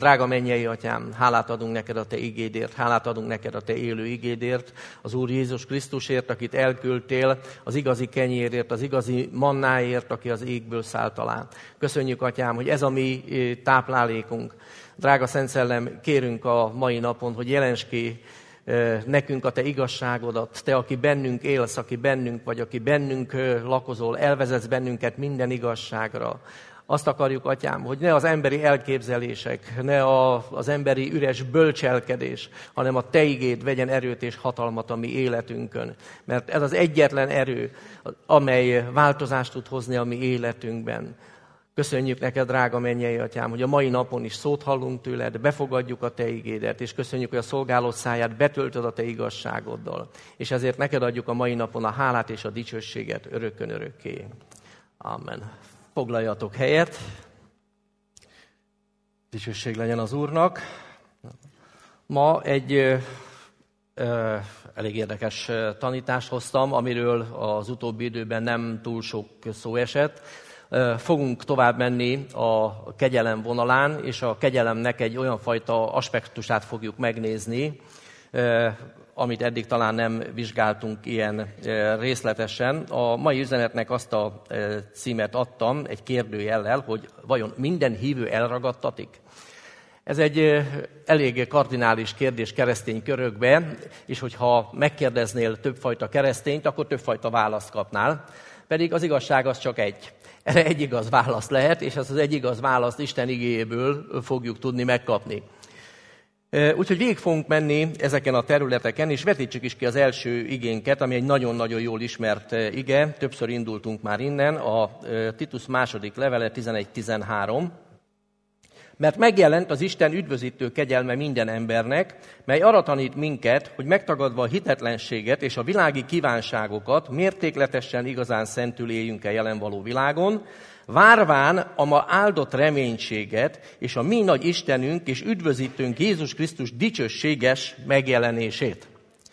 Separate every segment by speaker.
Speaker 1: Drága mennyei Atyám, hálát adunk neked a te igédért, hálát adunk neked a te élő igédért, az Úr Jézus Krisztusért, akit elküldtél, az igazi kenyérért, az igazi mannáért, aki az égből szállt alá. Köszönjük, Atyám, hogy ez a mi táplálékunk. Drága Szent Szellem, kérünk a mai napon, hogy jelents ki nekünk a te igazságodat, te, aki bennünk élsz, aki bennünk vagy, aki bennünk lakozol, elvezetsz bennünket minden igazságra. Azt akarjuk, Atyám, hogy ne az emberi elképzelések, ne az emberi üres bölcselkedés, hanem a te igéd vegyen erőt és hatalmat a mi életünkön. Mert ez az egyetlen erő, amely változást tud hozni a mi életünkben. Köszönjük neked, drága mennyei Atyám, hogy a mai napon is szót hallunk tőled, befogadjuk a te igédet, és köszönjük, hogy a szolgálód száját betöltöd a te igazságoddal. És ezért neked adjuk a mai napon a hálát és a dicsőséget örökkön örökké. Amen. Foglaljatok helyet. Dicsőség legyen az Úrnak. Ma egy elég érdekes tanítást hoztam, amiről az utóbbi időben nem túl sok szó esett. Fogunk tovább menni a kegyelem vonalán, és a kegyelemnek egy olyan fajta aspektusát fogjuk megnézni, amit eddig talán nem vizsgáltunk ilyen részletesen. A mai üzenetnek azt a címet adtam egy kérdőjellel, hogy vajon minden hívő elragadtatik? Ez egy elég kardinális kérdés keresztény körökbe, és hogyha megkérdeznél többfajta keresztényt, akkor többfajta választ kapnál. Pedig az igazság az csak egy. Erre egy igaz válasz lehet, és ezt az egy igaz választ Isten igéjéből fogjuk tudni megkapni. Úgyhogy végig fogunk menni ezeken a területeken, és vetítsük is ki az első igénket, ami egy nagyon-nagyon jól ismert ige. Többször indultunk már innen, a Titus második levele 11-13. Mert megjelent az Isten üdvözítő kegyelme minden embernek, mely arra tanít minket, hogy megtagadva a hitetlenséget és a világi kívánságokat mértékletesen igazán szentül éljünk el jelen való világon, várván a ma áldott reménységet és a mi nagy Istenünk és üdvözítőnk Jézus Krisztus dicsőséges megjelenését.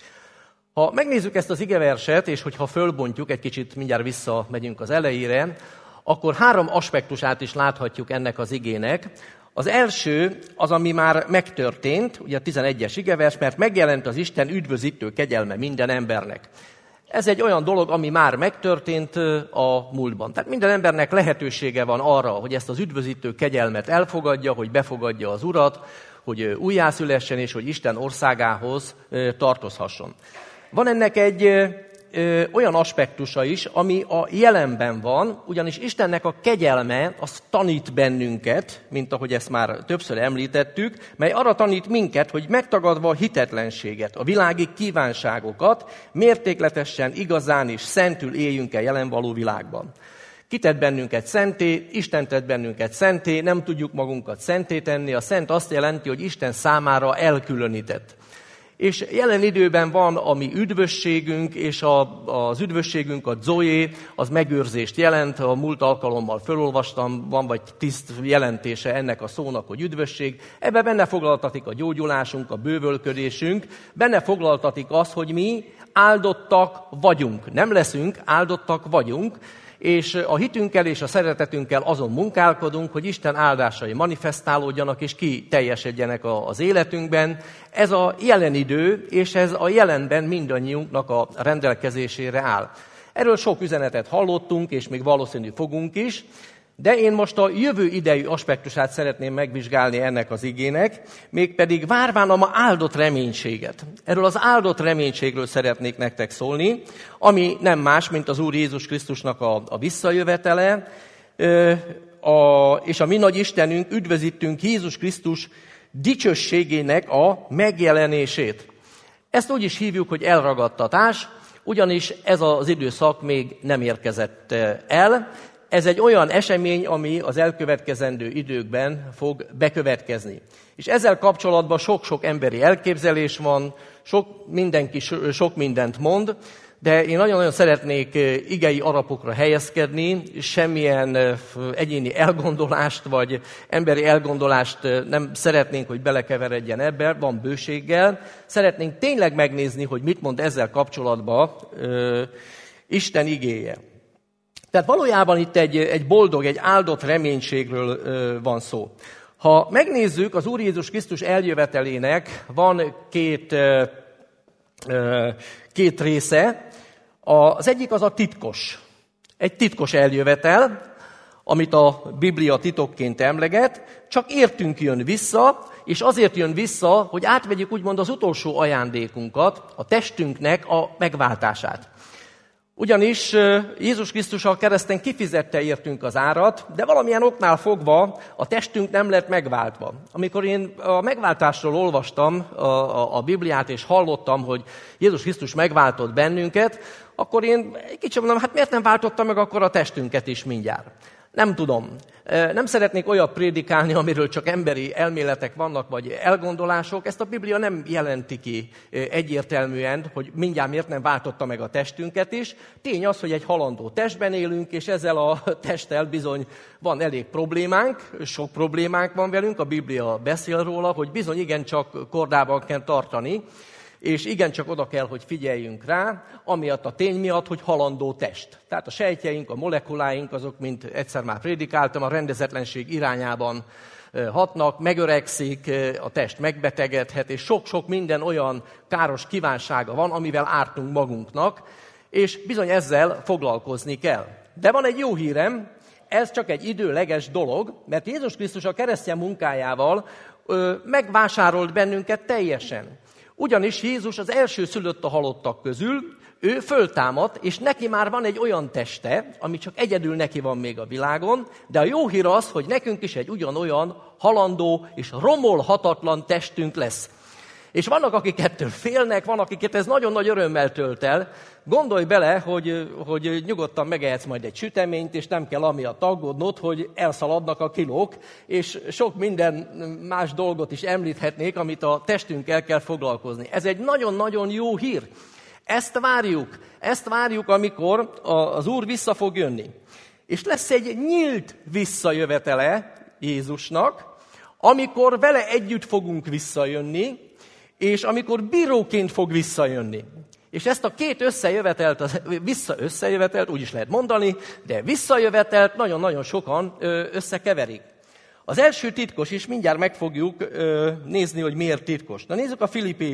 Speaker 1: Ha megnézzük ezt az igeverset, és hogyha fölbontjuk, egy kicsit mindjárt visszamegyünk az elejére, akkor 3 aspektusát is láthatjuk ennek az igének. Az első az, ami már megtörtént, ugye a 11-es igevers, mert megjelent az Isten üdvözítő kegyelme minden embernek. Ez egy olyan dolog, ami már megtörtént a múltban. Tehát minden embernek lehetősége van arra, hogy ezt az üdvözítő kegyelmet elfogadja, hogy befogadja az Urat, hogy újjászülessen és hogy Isten országához tartozhasson. Van ennek egy olyan aspektusa is, ami a jelenben van, ugyanis Istennek a kegyelme az tanít bennünket, mint ahogy ezt már többször említettük, mely arra tanít minket, hogy megtagadva a hitetlenséget, a világi kívánságokat, mértékletesen, igazán és szentül éljünk el jelen való világban. Ki tett bennünket szenté, Isten tett bennünket szenté, nem tudjuk magunkat szenté tenni. A szent azt jelenti, hogy Isten számára elkülönített. És jelen időben van a mi üdvösségünk, és az üdvösségünk, a zoé, az megőrzést jelent. A múlt alkalommal felolvastam, van vagy 10 jelentése ennek a szónak, hogy üdvösség. Ebben benne foglaltatik a gyógyulásunk, a bővölködésünk, benne foglaltatik az, hogy mi áldottak vagyunk. Nem leszünk, áldottak vagyunk, és a hitünkkel és a szeretetünkkel azon munkálkodunk, hogy Isten áldásai manifestálódjanak és kiteljesedjenek az életünkben. Ez a jelen idő, és ez a jelenben mindannyiunknak a rendelkezésére áll. Erről sok üzenetet hallottunk, és még valószínű fogunk is, de én most a jövő idejű aspektusát szeretném megvizsgálni ennek az igének, mégpedig várván a ma áldott reménységet. Erről az áldott reménységről szeretnék nektek szólni, ami nem más, mint az Úr Jézus Krisztusnak a visszajövetele, és a mi nagy Istenünk, üdvözítünk Jézus Krisztus dicsőségének a megjelenését. Ezt úgy is hívjuk, hogy elragadtatás, ugyanis ez az időszak még nem érkezett el. Ez egy olyan esemény, ami az elkövetkezendő időkben fog bekövetkezni. És ezzel kapcsolatban sok-sok emberi elképzelés van, mindenki sok mindent mond, de én nagyon-nagyon szeretnék igei alapokra helyezkedni, semmilyen egyéni elgondolást vagy emberi elgondolást nem szeretnénk, hogy belekeveredjen ebbe, van bőséggel. Szeretnénk tényleg megnézni, hogy mit mond ezzel kapcsolatban Isten igéje. Tehát valójában itt egy boldog, egy áldott reménységről van szó. Ha megnézzük, az Úr Jézus Krisztus eljövetelének van két része. Az egyik az a titkos. Egy titkos eljövetel, amit a Biblia titokként emleget, csak értünk jön vissza, és azért jön vissza, hogy átvegyük úgymond az utolsó ajándékunkat, a testünknek a megváltását. Ugyanis Jézus Krisztus a kereszten kifizette értünk az árat, de valamilyen oknál fogva a testünk nem lett megváltva. Amikor én a megváltásról olvastam a Bibliát, és hallottam, hogy Jézus Krisztus megváltott bennünket, akkor én egy kicsit mondom, hát miért nem váltotta meg akkor a testünket is mindjárt? Nem tudom. Nem szeretnék olyat prédikálni, amiről csak emberi elméletek vannak, vagy elgondolások. Ezt a Biblia nem jelenti ki egyértelműen, hogy mindjárt miért nem váltotta meg a testünket is. Tény az, hogy egy halandó testben élünk, és ezzel a testtel bizony van elég problémánk, sok problémánk van velünk. A Biblia beszél róla, hogy bizony igencsak kordában kell tartani, és igencsak oda kell, hogy figyeljünk rá, amiatt a tény miatt, hogy halandó test. Tehát a sejtjeink, a molekuláink, azok, mint egyszer már prédikáltam, a rendezetlenség irányában hatnak, megöregszik, a test megbetegedhet, és sok-sok minden olyan káros kívánsága van, amivel ártunk magunknak, és bizony ezzel foglalkozni kell. De van egy jó hírem, ez csak egy időleges dolog, mert Jézus Krisztus a keresztény munkájával megvásárolt bennünket teljesen. Ugyanis Jézus az első szülött a halottak közül, ő föltámadt, és neki már van egy olyan teste, ami csak egyedül neki van még a világon, de a jó hír az, hogy nekünk is egy ugyanolyan halandó és romolhatatlan testünk lesz. És vannak, akik ettől félnek, van, akiket ez nagyon nagy örömmel tölt el. Gondolj bele, hogy nyugodtan megehetsz majd egy süteményt, és nem kell amiatt aggódnod, hogy elszaladnak a kilók, és sok minden más dolgot is említhetnék, amit a testünkkel kell foglalkozni. Ez egy nagyon-nagyon jó hír. Ezt várjuk, amikor az Úr vissza fog jönni. És lesz egy nyílt visszajövetele Jézusnak, amikor vele együtt fogunk visszajönni, és amikor bíróként fog visszajönni. És ezt a két összejövetelt, úgy is lehet mondani, de visszajövetelt nagyon-nagyon sokan összekeverik. Az első titkos, és mindjárt meg fogjuk nézni, hogy miért titkos. Na nézzük a Filippi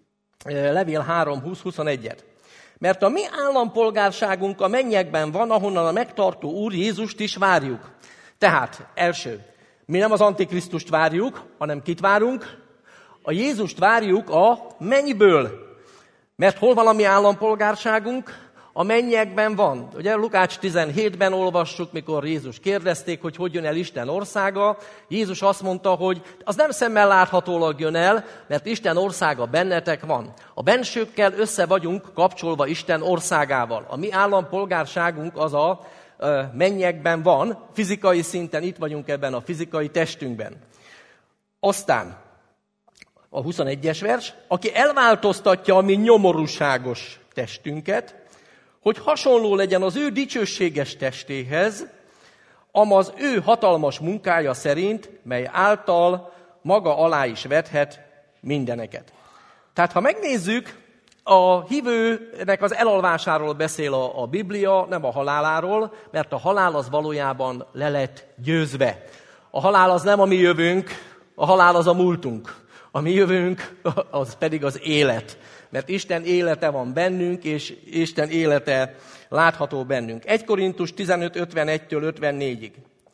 Speaker 1: levél 3:20-21-et. Mert a mi állampolgárságunk a mennyekben van, ahonnan a megtartó Úr Jézust is várjuk. Tehát, első, mi nem az Antikrisztust várjuk, hanem kit várunk? A Jézust várjuk a mennyből. Mert hol van a mi állampolgárságunk? A mennyekben van. Ugye Lukács 17-ben olvassuk, mikor Jézus kérdezték, hogy jön el Isten országa. Jézus azt mondta, hogy az nem szemmel láthatólag jön el, mert Isten országa bennetek van. A bensőkkel össze vagyunk kapcsolva Isten országával. A mi állampolgárságunk az a mennyekben van, fizikai szinten itt vagyunk ebben a fizikai testünkben. Aztán a 21-es vers, aki elváltoztatja a mi nyomorúságos testünket, hogy hasonló legyen az ő dicsőséges testéhez, amaz ő hatalmas munkája szerint, mely által maga alá is vethet mindeneket. Tehát, ha megnézzük, a hívőnek az elalvásáról beszél a Biblia, nem a haláláról, mert a halál az valójában le lett győzve. A halál az nem a mi jövőnk, a halál az a múltunk. A mi jövőnk az pedig az élet. Mert Isten élete van bennünk, és Isten élete látható bennünk. 1 Korintus 15:51-től 54-ig.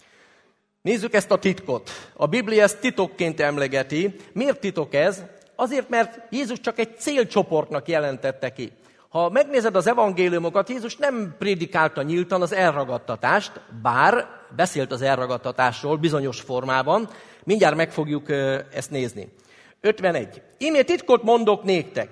Speaker 1: Nézzük ezt a titkot. A Biblia ezt titokként emlegeti. Miért titok ez? Azért, mert Jézus csak egy célcsoportnak jelentette ki. Ha megnézed az evangéliumokat, Jézus nem prédikálta nyíltan az elragadtatást, bár beszélt az elragadtatásról bizonyos formában. Mindjárt meg fogjuk ezt nézni. 51. Íme titkot mondok néktek.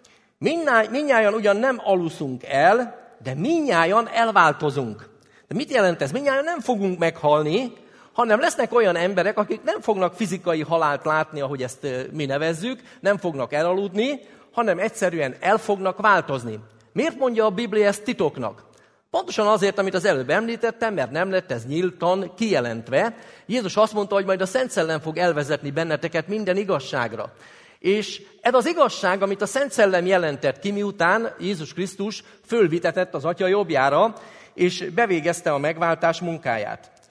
Speaker 1: Mindnyájan ugyan nem aluszunk el, de mindnyájan elváltozunk. De mit jelent ez? Mindnyájan nem fogunk meghalni, hanem lesznek olyan emberek, akik nem fognak fizikai halált látni, ahogy ezt mi nevezzük, nem fognak elaludni, hanem egyszerűen el fognak változni. Miért mondja a Biblia ezt titoknak? Pontosan azért, amit az előbb említettem, mert nem lett ez nyíltan kijelentve. Jézus azt mondta, hogy majd a Szent Szellem fog elvezetni benneteket minden igazságra. És ez az igazság, amit a Szent Szellem jelentett ki, miután Jézus Krisztus fölvitetett az Atya jobbjára, és bevégezte a megváltás munkáját.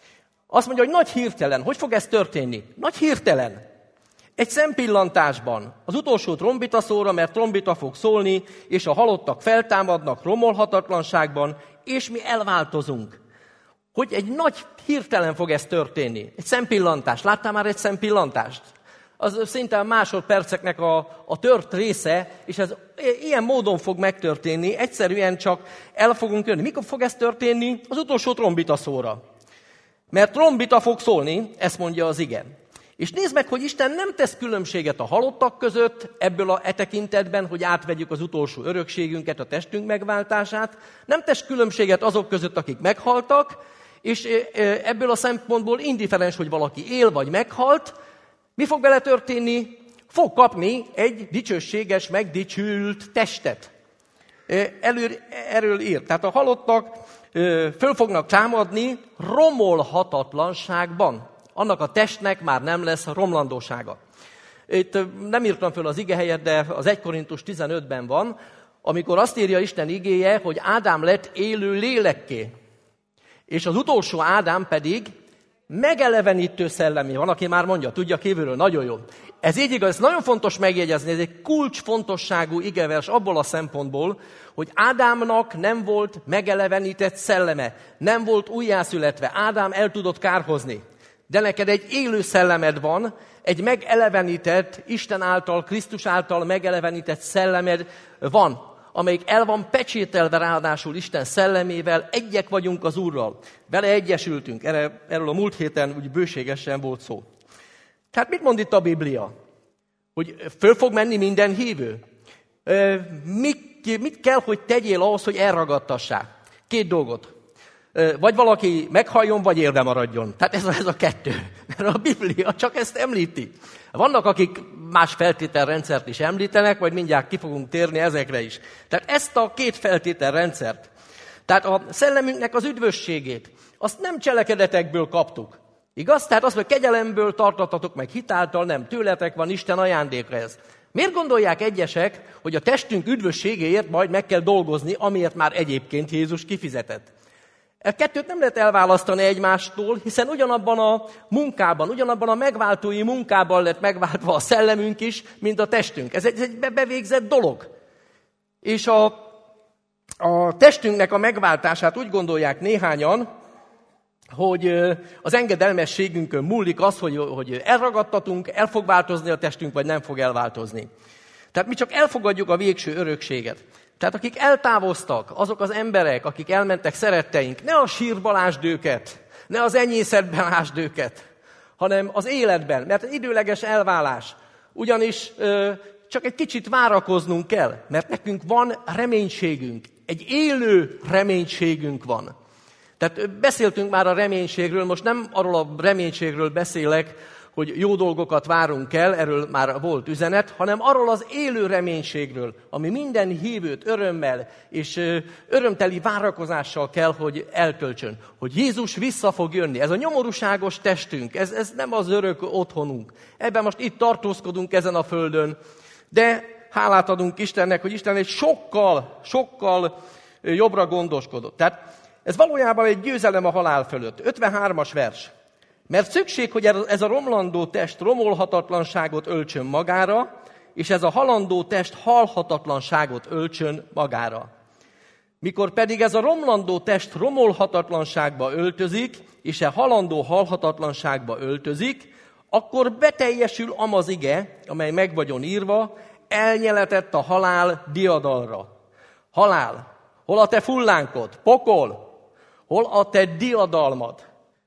Speaker 1: Azt mondja, hogy nagy hirtelen. Hogy fog ez történni? Nagy hirtelen. Egy szempillantásban. Az utolsó trombita szóra, mert trombita fog szólni, és a halottak feltámadnak romolhatatlanságban, és mi elváltozunk. Hogy egy nagy hirtelen fog ez történni. Egy szempillantás. Láttál már egy szempillantást? Az szinte másodperceknek a tört része, és ez ilyen módon fog megtörténni, egyszerűen csak el fogunk jönni. Mikor fog ez történni? Az utolsó trombita szóra. Mert trombita fog szólni, ezt mondja az ige. És nézd meg, hogy Isten nem tesz különbséget a halottak között, ebből a tekintetben, hogy átvegyük az utolsó örökségünket, a testünk megváltását. Nem tesz különbséget azok között, akik meghaltak, és ebből a szempontból indiferens, hogy valaki él vagy meghalt. Mi fog vele történni? Fog kapni egy dicsőséges, megdicsült testet. Erről ír. Tehát a halottak föl fognak támadni romolhatatlanságban. Annak a testnek már nem lesz romlandósága. Itt nem írtam föl az igehelyet, de az 1 Korintus 15-ben van, amikor azt írja Isten igéje, hogy Ádám lett élő lélekké. És az utolsó Ádám pedig megelevenítő szellemé. Van, aki már mondja, tudja kívülről, nagyon jó. Ez így igaz, ez nagyon fontos megjegyezni, ez egy kulcsfontosságú igevers abból a szempontból, hogy Ádámnak nem volt megelevenített szelleme, nem volt újjászületve. Ádám el tudott kárhozni. De neked egy élő szellemed van, egy megelevenített, Isten által, Krisztus által megelevenített szellemed van, amelyik el van pecsételve ráadásul Isten szellemével, egyek vagyunk az Úrral. Vele egyesültünk, erről a múlt héten úgy bőségesen volt szó. Tehát mit mond itt a Biblia? Hogy föl fog menni minden hívő? Mit kell, hogy tegyél ahhoz, hogy elragadtassák? 2 dolgot. Vagy valaki meghalljon, vagy élve maradjon. Tehát ez a 2. Mert a Biblia csak ezt említi. Vannak, akik más feltételrendszert is említenek, majd mindjárt ki fogunk térni ezekre is. Tehát ezt a 2 feltételrendszert, tehát a szellemünknek az üdvösségét, azt nem cselekedetekből kaptuk. Igaz? Tehát azt, hogy kegyelemből tartottatok meg hitáltal, nem tőletek van, Isten ajándéka ez. Miért gondolják egyesek, hogy a testünk üdvösségéért majd meg kell dolgozni, amiért már egyébként Jézus kifizetett? E 2-t nem lehet elválasztani egymástól, hiszen ugyanabban a munkában, ugyanabban a megváltói munkában lett megváltva a szellemünk is, mint a testünk. Ez egy bevégzett dolog. És a testünknek a megváltását úgy gondolják néhányan, hogy az engedelmességünkön múlik az, hogy elragadtatunk, el fog változni a testünk, vagy nem fog elváltozni. Tehát mi csak elfogadjuk a végső örökséget. Tehát akik eltávoztak, azok az emberek, akik elmentek szeretteink, ne a sírba lásd őket, ne az enyészetben lásd őket, hanem az életben, mert az időleges elválás. Ugyanis csak egy kicsit várakoznunk kell, mert nekünk van reménységünk, egy élő reménységünk van. Tehát beszéltünk már a reménységről, most nem arról a reménységről beszélek, hogy jó dolgokat várunk el, erről már volt üzenet, hanem arról az élő reménységről, ami minden hívőt örömmel és örömteli várakozással kell, hogy eltöltsön. Hogy Jézus vissza fog jönni. Ez a nyomorúságos testünk, ez nem az örök otthonunk. Ebben most itt tartózkodunk ezen a földön, de hálát adunk Istennek, hogy Isten egy sokkal jobbra gondoskodott. Tehát ez valójában egy győzelem a halál fölött. 53-as vers. Mert szükség, hogy ez a romlandó test romolhatatlanságot öltsön magára, és ez a halandó test halhatatlanságot öltsön magára. Mikor pedig ez a romlandó test romolhatatlanságba öltözik, és a halandó halhatatlanságba öltözik, akkor beteljesül az ige, amely meg vagyon írva, elnyeletett a halál diadalra. Halál, hol a te fullánkod? Pokol, hol a te diadalmad?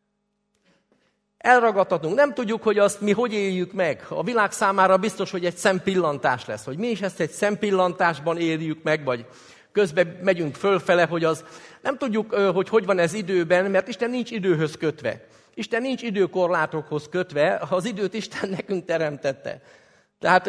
Speaker 1: Elragadhatunk. Nem tudjuk, hogy azt mi hogy éljük meg. A világ számára biztos, hogy egy szempillantás lesz. Hogy mi is ezt egy szempillantásban éljük meg, vagy közben megyünk fölfele, hogy az... Nem tudjuk, hogy van ez időben, mert Isten nincs időhöz kötve. Isten nincs időkorlátokhoz kötve, az időt Isten nekünk teremtette. Tehát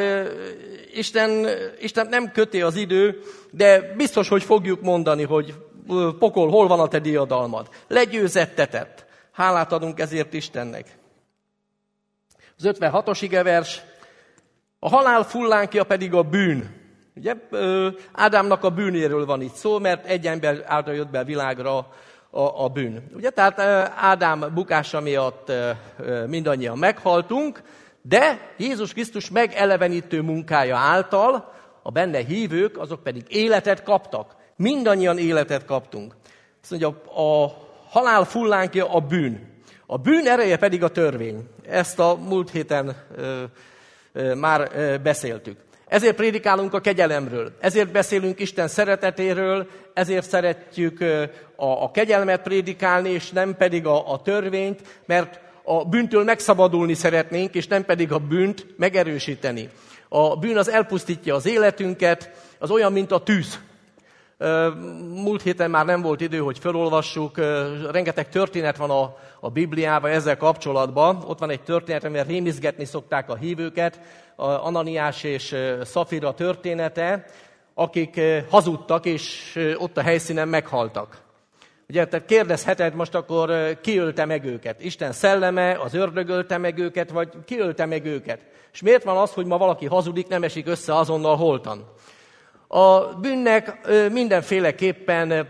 Speaker 1: Isten nem köti az idő, de biztos, hogy fogjuk mondani, hogy pokol, hol van a te diadalmad. Legyőzettetett. Hálát adunk ezért Istennek. Az 56-os igevers, a halál fullánkja pedig a bűn. Ugye, Ádámnak a bűnéről van itt szó, mert egy ember által jött be a világra a bűn. Ugye, tehát Ádám bukása miatt mindannyian meghaltunk, de Jézus Krisztus megelevenítő munkája által a benne hívők, azok pedig életet kaptak. Mindannyian életet kaptunk. Azt mondja, a halál fullánkja a bűn. A bűn ereje pedig a törvény. Ezt a múlt héten már beszéltük. Ezért prédikálunk a kegyelemről, ezért beszélünk Isten szeretetéről, ezért szeretjük a kegyelmet prédikálni, és nem pedig a törvényt, mert a bűntől megszabadulni szeretnénk, és nem pedig a bűnt megerősíteni. A bűn az elpusztítja az életünket, az olyan, mint a tűz. Múlt héten már nem volt idő, hogy felolvassuk, rengeteg történet van a Bibliában ezzel kapcsolatban. Ott van egy történet, amivel rémizgetni szokták a hívőket, Ananiás és Szafira története, akik hazudtak, és ott a helyszínen meghaltak. Ugye, tehát kérdezheted most akkor, ki ölte meg őket? Isten szelleme, az ördög ölte meg őket, vagy ki ölte meg őket? És miért van az, hogy ma valaki hazudik, nem esik össze azonnal holtan? A bűnnek mindenféleképpen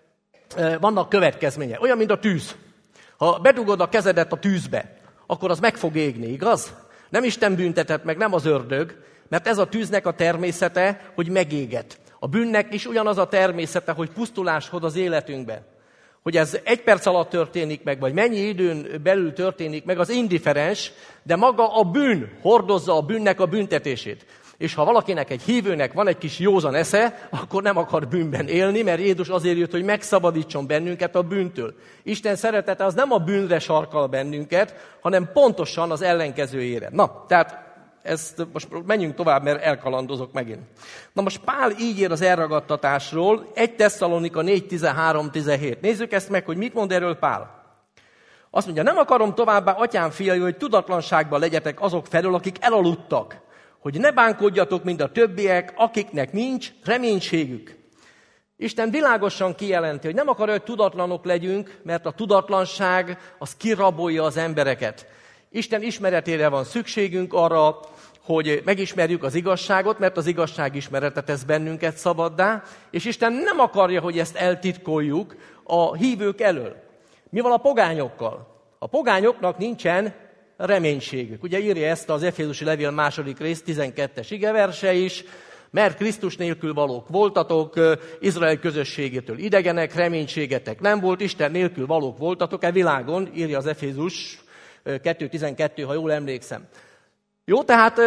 Speaker 1: vannak következménye. Olyan, mint a tűz. Ha bedugod a kezedet a tűzbe, akkor az meg fog égni, igaz? Nem Isten büntetett meg, nem az ördög, mert ez a tűznek a természete, hogy megéget. A bűnnek is ugyanaz a természete, hogy pusztulás hoz az életünkbe. Hogy ez 1 perc alatt történik meg, vagy mennyi időn belül történik meg, az indiferens, de maga a bűn hordozza a bűnnek a büntetését. És ha valakinek, egy hívőnek van egy kis józan esze, akkor nem akar bűnben élni, mert Jézus azért jött, hogy megszabadítson bennünket a bűntől. Isten szeretete az nem a bűnre sarkal bennünket, hanem pontosan az ellenkezőjére. Na, tehát ezt most menjünk tovább, mert elkalandozok megint. Na most Pál így ír az elragadtatásról, 1 Tesszalonika 4:13-17. Nézzük ezt meg, hogy mit mond erről Pál. Azt mondja, nem akarom továbbá, atyám fiai, hogy tudatlanságban legyetek azok felől, akik elaludtak, hogy ne bánkodjatok, mint a többiek, akiknek nincs reménységük. Isten világosan kijelenti, hogy nem akar, hogy tudatlanok legyünk, mert a tudatlanság az kirabolja az embereket. Isten ismeretére van szükségünk arra, hogy megismerjük az igazságot, mert az igazság ismerete tesz bennünket szabaddá, és Isten nem akarja, hogy ezt eltitkoljuk a hívők elől. Mi van a pogányokkal? A pogányoknak nincsen reménységük. Ugye írja ezt az Efézusi levél 2. rész 12-es igeverse is, mert Krisztus nélkül valók voltatok, Izrael közösségétől idegenek, reménységetek nem volt, Isten nélkül valók voltatok, világon, írja az Efézus 2.12, ha jól emlékszem. Jó, tehát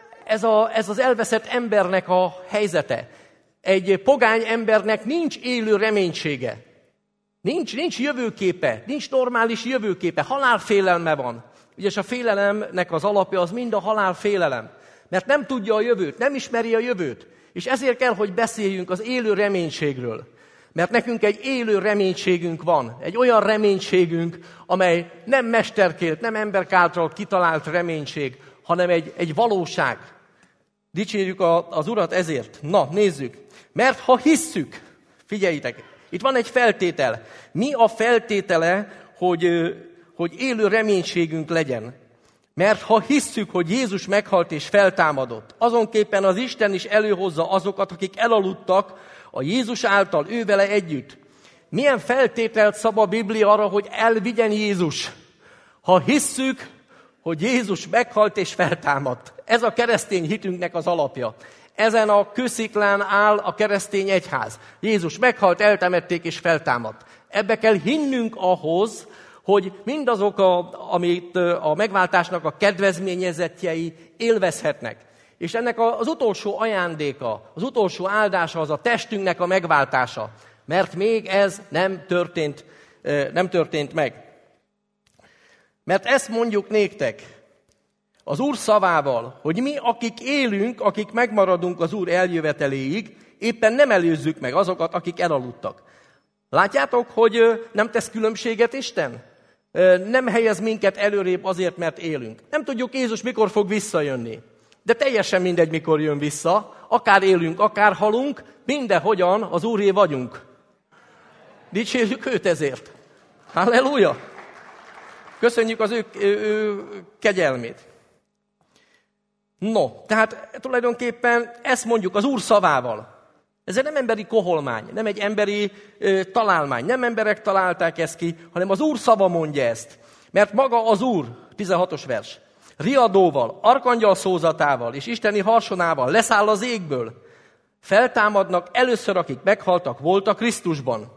Speaker 1: ez az elveszett embernek a helyzete. Egy pogány embernek nincs élő reménysége. Nincs jövőképe, nincs normális jövőképe, halálfélelme van. Ugye, és a félelemnek az alapja az mind a halálfélelem. Mert nem tudja a jövőt, nem ismeri a jövőt. És ezért kell, hogy beszéljünk az élő reménységről. Mert nekünk egy élő reménységünk van. Egy olyan reménységünk, amely nem mesterkélt, nem emberk által kitalált reménység, hanem egy valóság. Dicsérjük az Urat ezért. Na, nézzük. Mert ha hisszük, figyeljétek, itt van egy feltétel. Mi a feltétele, hogy élő reménységünk legyen? Mert ha hisszük, hogy Jézus meghalt és feltámadott, azonképpen az Isten is előhozza azokat, akik elaludtak a Jézus által, ő vele együtt. Milyen feltételt szab a Biblia arra, hogy elvigyen Jézus? Ha hisszük, hogy Jézus meghalt és feltámadt. Ez a keresztény hitünknek az alapja. Ezen a kősziklán áll a keresztény egyház. Jézus meghalt, eltemették és feltámadt. Ebbe kell hinnünk ahhoz, hogy mindazok, amit a megváltásnak a kedvezményezettjei élvezhetnek. És ennek az utolsó ajándéka, az utolsó áldása az a testünknek a megváltása. Mert még ez nem történt meg. Mert ezt mondjuk néktek az Úr szavával, hogy mi, akik élünk, akik megmaradunk az Úr eljöveteléig, éppen nem előzzük meg azokat, akik elaludtak. Látjátok, hogy nem tesz különbséget Isten? Nem helyez minket előrébb azért, mert élünk. Nem tudjuk, Jézus mikor fog visszajönni. De teljesen mindegy, mikor jön vissza. Akár élünk, akár halunk, mindenhogyan az Úré vagyunk. Dicsérjük őt ezért. Halleluja! Köszönjük az ő kegyelmét. No, tehát tulajdonképpen ezt mondjuk az Úr szavával. Ez nem emberi koholmány, nem egy emberi találmány, nem emberek találták ezt ki, hanem az Úr szava mondja ezt. Mert maga az Úr, 16-os vers, riadóval, arkangyal szózatával és isteni harsonával leszáll az égből. Feltámadnak először, akik meghaltak voltak Krisztusban.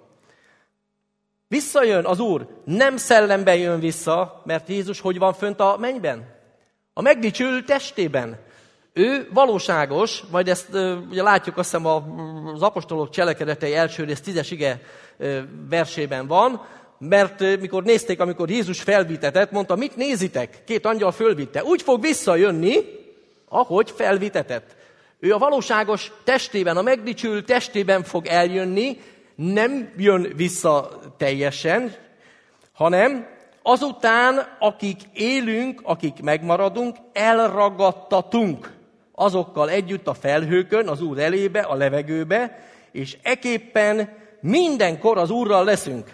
Speaker 1: Visszajön az Úr, nem szellemben jön vissza, mert Jézus hogy van fönt a mennyben? A megdicsőült testében. Ő valóságos, majd ezt ugye látjuk, azt hiszem az apostolok cselekedetei első rész 10-es ige versében van, mert mikor nézték, amikor Jézus felvitetett, mondta, mit nézitek? 2 angyal fölvitte. Úgy fog visszajönni, ahogy felvitetett. Ő a valóságos testében, a megdicsőült testében fog eljönni, nem jön vissza teljesen, hanem azután, akik élünk, akik megmaradunk, elragadtatunk azokkal együtt a felhőkön, az Úr elébe, a levegőbe, és eképpen mindenkor az Úrral leszünk.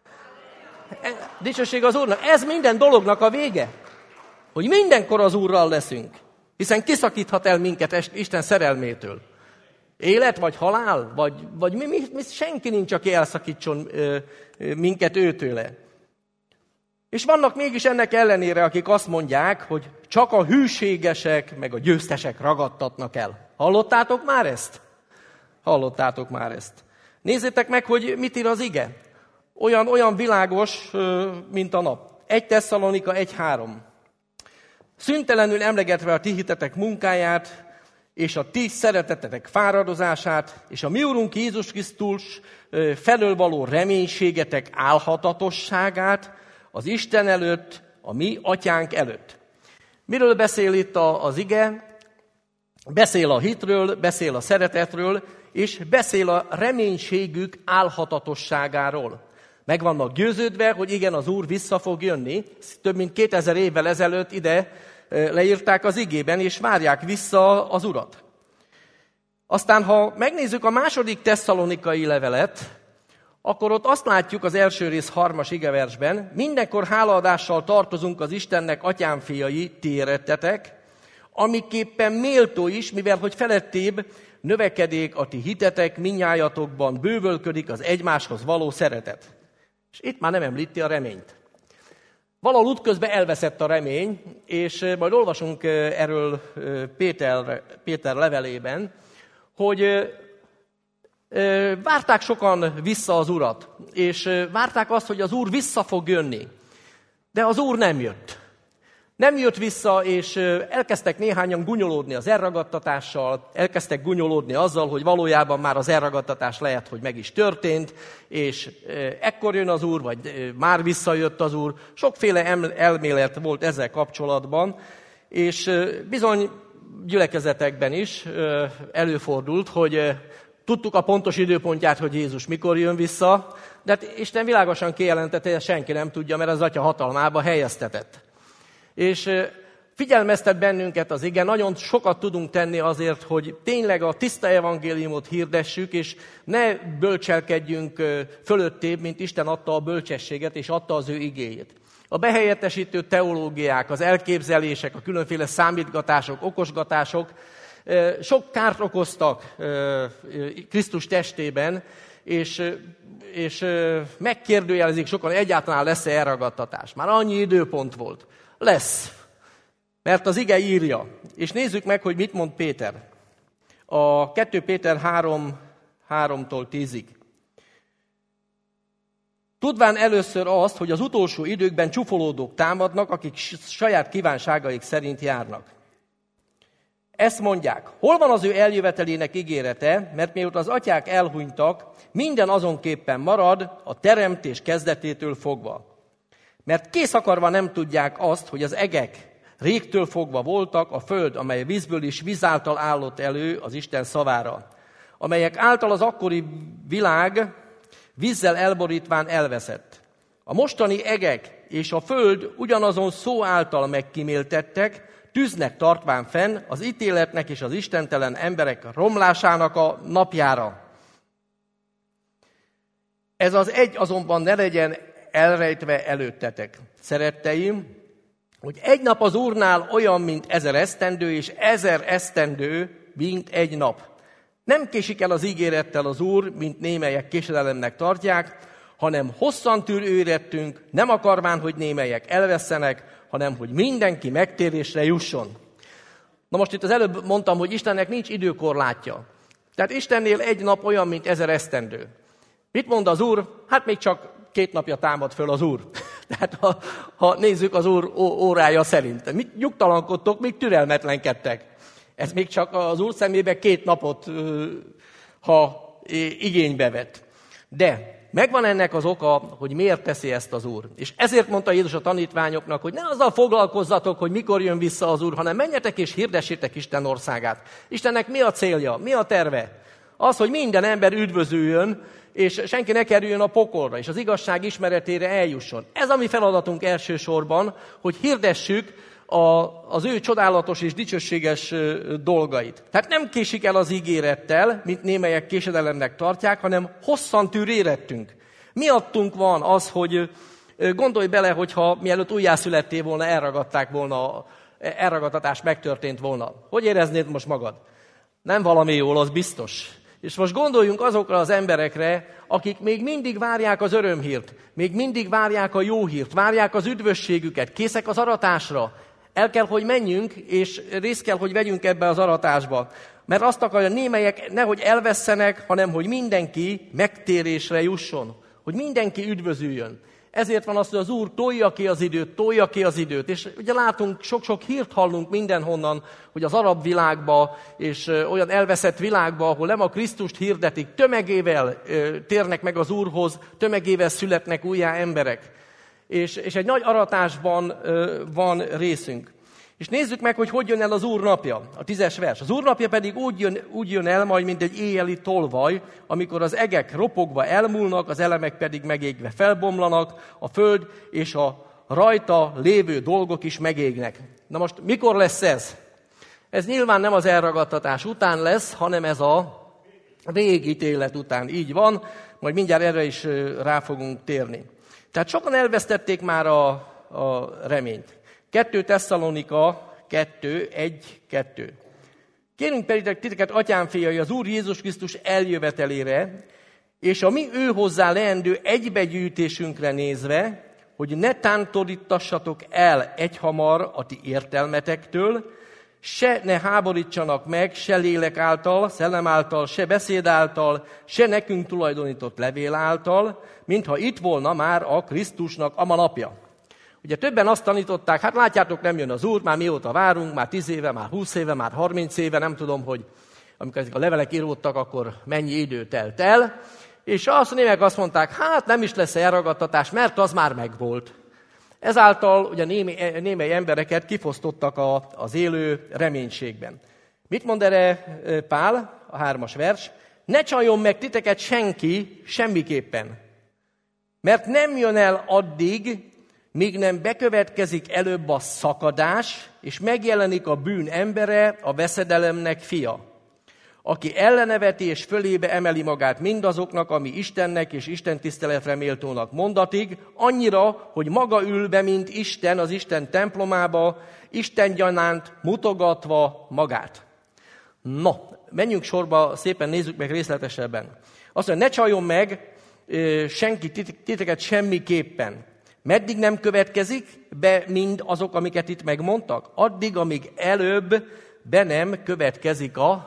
Speaker 1: Dicsőség az Úrnak. Ez minden dolognak a vége, hogy mindenkor az Úrral leszünk. Hiszen kiszakíthat el minket Isten szerelmétől. Élet vagy halál, vagy mi senki nincs, aki elszakítson minket őtőle. És vannak mégis ennek ellenére, akik azt mondják, hogy csak a hűségesek, meg a győztesek ragadtatnak el. Hallottátok már ezt? Hallottátok már ezt. Nézzétek meg, hogy mit ír az ige. Olyan világos, mint a nap. 1 Tesszalonika 1:3. Szüntelenül emlegetve a ti hitetek munkáját, és a ti szeretetetek fáradozását, és a mi Urunk Jézus Krisztus felől való reménységetek álhatatosságát az Isten előtt, a mi atyánk előtt. Miről beszél itt az ige? Beszél a hitről, beszél a szeretetről, és beszél a reménységük álhatatosságáról. Meg vannak győződve, hogy igen, az Úr vissza fog jönni. Több mint 2000 évvel ezelőtt ide leírták az igében, és várják vissza az Urat. Aztán, ha megnézzük a 2. Tesszalonikai levelet, akkor ott azt látjuk az első rész 3. igeversben, mindenkor hálaadással tartozunk az Istennek, atyám fiai, ti érettetek, amiképpen méltó is, mivel hogy felettébb növekedék a ti hitetek, minnyájatokban bővölködik az egymáshoz való szeretet. És itt már nem említi a reményt. Valahol útközben elveszett a remény, és majd olvasunk erről Péter levelében, hogy várták sokan vissza az Urat, és várták azt, hogy az Úr vissza fog jönni. De az Úr nem jött. Nem jött vissza, és elkezdtek néhányan gúnyolódni az elragadtatással, elkezdtek gúnyolódni azzal, hogy valójában már az elragadtatás lehet, hogy meg is történt, és ekkor jön az Úr, vagy már visszajött az Úr. Sokféle elmélet volt ezzel kapcsolatban, és bizony gyülekezetekben is előfordult, hogy tudtuk a pontos időpontját, hogy Jézus mikor jön vissza, de hát Isten világosan kijelentette, hogy senki nem tudja, mert az Atya hatalmába helyeztetett. És figyelmeztet bennünket az ige, nagyon sokat tudunk tenni azért, hogy tényleg a tiszta evangéliumot hirdessük, és ne bölcselkedjünk fölöttébb, mint Isten adta a bölcsességet, és adta az ő igéjét. A behelyettesítő teológiák, az elképzelések, a különféle számítgatások, okosgatások sok kárt okoztak Krisztus testében, és megkérdőjelezik sokan, egyáltalán lesz-e elragadtatás. Már annyi időpont volt. Lesz. Mert az ige írja. És nézzük meg, hogy mit mond Péter. A 2 Péter 3-tól 10-ig. Tudván először azt, hogy az utolsó időkben csufolódók támadnak, akik saját kívánságaik szerint járnak. Ezt mondják, hol van az ő eljövetelének ígérete, mert mióta az atyák elhunytak, minden azonképpen marad a teremtés kezdetétől fogva. Mert kész akarva nem tudják azt, hogy az egek régtől fogva voltak, a föld, amely vízből és víz által állott elő az Isten szavára, amelyek által az akkori világ vízzel elborítván elveszett. A mostani egek és a föld ugyanazon szó által megkíméltettek, tűznek tartván fenn az ítéletnek és az istentelen emberek romlásának a napjára. Ez az egy azonban ne legyen elrejtve előttetek. Szeretteim, hogy egy nap az Úrnál olyan, mint 1000 esztendő, és 1000 esztendő, mint egy nap. Nem késik el az ígérettel az Úr, mint némelyek késedelemnek tartják, hanem hosszan tűr érettünk, nem akarván, hogy némelyek elvesszenek, hanem hogy mindenki megtérésre jusson. Na most itt az előbb mondtam, hogy Istennek nincs időkorlátja. Tehát Istennél egy nap olyan, mint 1000 esztendő. Mit mond az Úr? Hát még csak 2 napja támad föl az Úr. Tehát ha nézzük az Úr órája szerint. Mit nyugtalankodtok, még türelmetlenkedtek. Ez még csak az Úr szemébe 2 napot, ha igénybe vett. De megvan ennek az oka, hogy miért teszi ezt az Úr. És ezért mondta Jézus a tanítványoknak, hogy ne azzal foglalkozzatok, hogy mikor jön vissza az Úr, hanem menjetek és hirdessétek Isten országát. Istennek mi a célja, mi a terve? Az, hogy minden ember üdvözüljön, és senki ne kerüljön a pokolra, és az igazság ismeretére eljusson. Ez a mi feladatunk elsősorban, hogy hirdessük az ő csodálatos és dicsőséges dolgait. Tehát nem késik el az ígérettel, mint némelyek késedelemnek tartják, hanem hosszan tűr érettünk. Miattunk van az, hogy gondolj bele, hogyha mielőtt újjászülettél volna, elragadtatás megtörtént volna. Hogy éreznéd most magad? Nem valami jól, az biztos. És most gondoljunk azokra az emberekre, akik még mindig várják az örömhírt, még mindig várják a jó hírt, várják az üdvösségüket, készek az aratásra. El kell, hogy menjünk, és részt kell, hogy vegyünk ebbe az aratásba. Mert azt akarja, némelyek nehogy elvesszenek, hanem hogy mindenki megtérésre jusson. Hogy mindenki üdvözüljön. Ezért van az, hogy az Úr tolja ki az időt. És ugye látunk, sok-sok hírt hallunk mindenhonnan, hogy az arab világba és olyan elveszett világba, ahol nem a Krisztust hirdetik, tömegével térnek meg az Úrhoz, tömegével születnek újjá emberek. És egy nagy aratásban van részünk. És nézzük meg, hogy jön el az Úr napja, a 10. vers. Az Úr napja pedig úgy jön el majd, mint egy éjjeli tolvaj, amikor az egek ropogva elmúlnak, az elemek pedig megégve felbomlanak, a föld és a rajta lévő dolgok is megégnek. Na most mikor lesz ez? Ez nyilván nem az elragadtatás után lesz, hanem ez a végítélet után. Így van, majd mindjárt erre is rá fogunk térni. Tehát sokan elvesztették már a reményt. 2 Tesszalonika 2:1-2. Kérünk pedig titeket, atyám fiai, az Úr Jézus Krisztus eljövetelére, és a mi ő hozzá leendő egybegyűjtésünkre nézve, hogy ne tántorítassatok el egyhamar a ti értelmetektől, se ne háborítsanak meg, se lélek által, szellem által, se beszéd által, se nekünk tulajdonított levél által, mintha itt volna már a Krisztusnak a ma napja. Ugye többen azt tanították, hát látjátok, nem jön az Úr, már mióta várunk, már 10 éve, már 20 éve, már 30 éve, nem tudom, hogy amikor ezek a levelek íródtak, akkor mennyi idő telt el, és azt némelyek azt mondták, hát nem is lesz elragadtatás, mert az már megvolt. Ezáltal ugye némely embereket kifosztottak az élő reménységben. Mit mond erre Pál, a 3. vers? Ne csaljon meg titeket senki semmiképpen, mert nem jön el addig, míg nem bekövetkezik előbb a szakadás, és megjelenik a bűn embere, a veszedelemnek fia, aki elleneveti és fölébe emeli magát mindazoknak, ami Istennek és Isten tiszteletre méltónak mondatig, annyira, hogy maga ül be, mint Isten az Isten templomába, Isten gyanánt mutogatva magát. No, menjünk sorba, szépen nézzük meg részletesebben. Azt mondja, ne csaljon meg senki titeket semmiképpen. Meddig nem következik be mind azok, amiket itt megmondtak? Addig, amíg előbb be nem következik a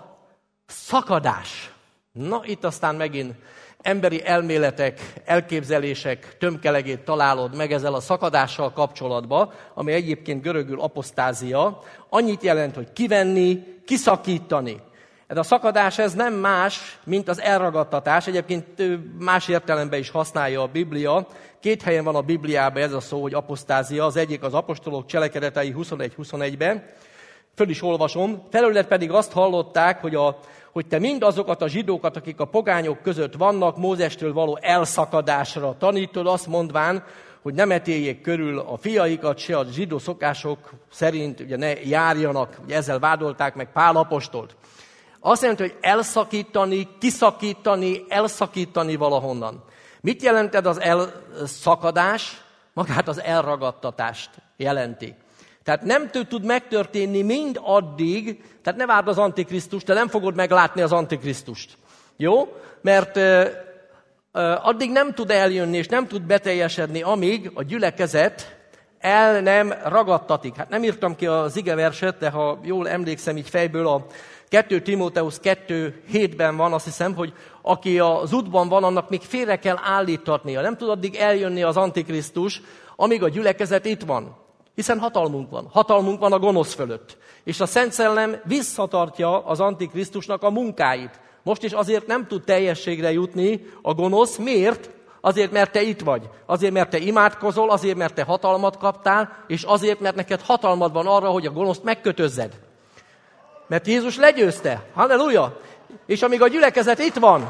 Speaker 1: szakadás. Na, itt aztán megint emberi elméletek, elképzelések tömkelegét találod meg ezzel a szakadással kapcsolatban, ami egyébként görögül apostázia, annyit jelent, hogy kivenni, kiszakítani. Ez a szakadás ez nem más, mint az elragadtatás. Egyébként más értelemben is használja a Biblia. 2 helyen van a Bibliában ez a szó, hogy apostázia. Az egyik az apostolok cselekedetei 21-21-ben. Föl is olvasom. Felőled pedig azt hallották, hogy te mindazokat a zsidókat, akik a pogányok között vannak, Mózestől való elszakadásra tanítod, azt mondván, hogy nem etéljék körül a fiaikat, se a zsidó szokások szerint ugye ne járjanak. Ugye ezzel vádolták meg Pál apostolt. Azt jelenti, hogy elszakítani, kiszakítani, elszakítani valahonnan. Mit jelented az elszakadás? Magát az elragadtatást jelenti. Tehát nem tud megtörténni mind addig, tehát ne várd az Antikrisztust, te nem fogod meglátni az Antikrisztust. Jó? Mert addig nem tud eljönni, és nem tud beteljesedni, amíg a gyülekezet el nem ragadtatik. Hát nem írtam ki az igeverset, de ha jól emlékszem így fejből, a 2 Timóteusz 2:7-ben van, azt hiszem, hogy aki az útban van, annak még félre kell állítatnia. Nem tud addig eljönni az Antikrisztus, amíg a gyülekezet itt van. Hiszen hatalmunk van. Hatalmunk van a gonosz fölött. És a Szent Szellem visszatartja az Antikrisztusnak a munkáit. Most is azért nem tud teljességre jutni a gonosz. Miért? Azért, mert te itt vagy. Azért, mert te imádkozol, azért, mert te hatalmat kaptál, és azért, mert neked hatalmad van arra, hogy a gonoszt megkötözzed. Mert Jézus legyőzte. Halleluja! És amíg a gyülekezet itt van,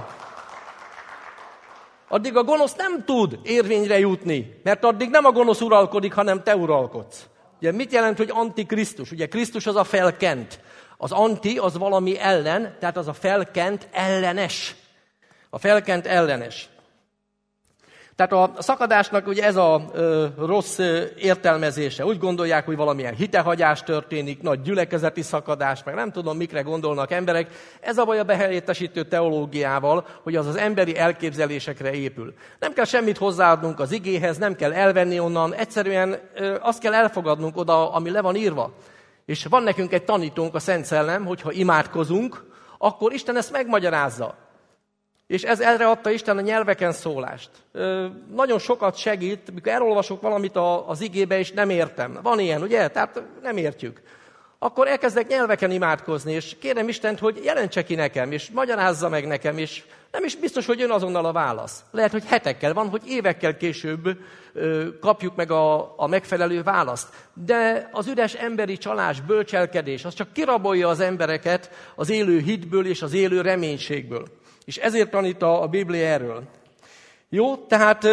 Speaker 1: addig a gonosz nem tud érvényre jutni, mert addig nem a gonosz uralkodik, hanem te uralkodsz. Ugye mit jelent, hogy antikrisztus? Ugye Krisztus az a felkent. Az anti az valami ellen, tehát az a felkent ellenes. A felkent ellenes. Tehát a szakadásnak ugye ez a rossz értelmezése. Úgy gondolják, hogy valamilyen hitehagyás történik, nagy gyülekezeti szakadás, meg nem tudom, mikre gondolnak emberek. Ez a baj a behelyettesítő teológiával, hogy az emberi elképzelésekre épül. Nem kell semmit hozzáadnunk az igéhez, nem kell elvenni onnan, egyszerűen azt kell elfogadnunk oda, ami le van írva. És van nekünk egy tanítónk, a Szent Szellem, hogyha imádkozunk, akkor Isten ezt megmagyarázza. És erre adta Isten a nyelveken szólást. Nagyon sokat segít, mikor elolvasok valamit az igébe, és nem értem. Van ilyen, ugye? Tehát nem értjük. Akkor elkezdek nyelveken imádkozni, és kérem Istent, hogy jelentse ki nekem, és magyarázza meg nekem, és nem is biztos, hogy jön azonnal a válasz. Lehet, hogy hetekkel van, hogy évekkel később kapjuk meg a megfelelő választ. De az üres emberi csalás, bölcselkedés, az csak kirabolja az embereket az élő hitből és az élő reménységből. És ezért tanít a Biblia erről. Jó, tehát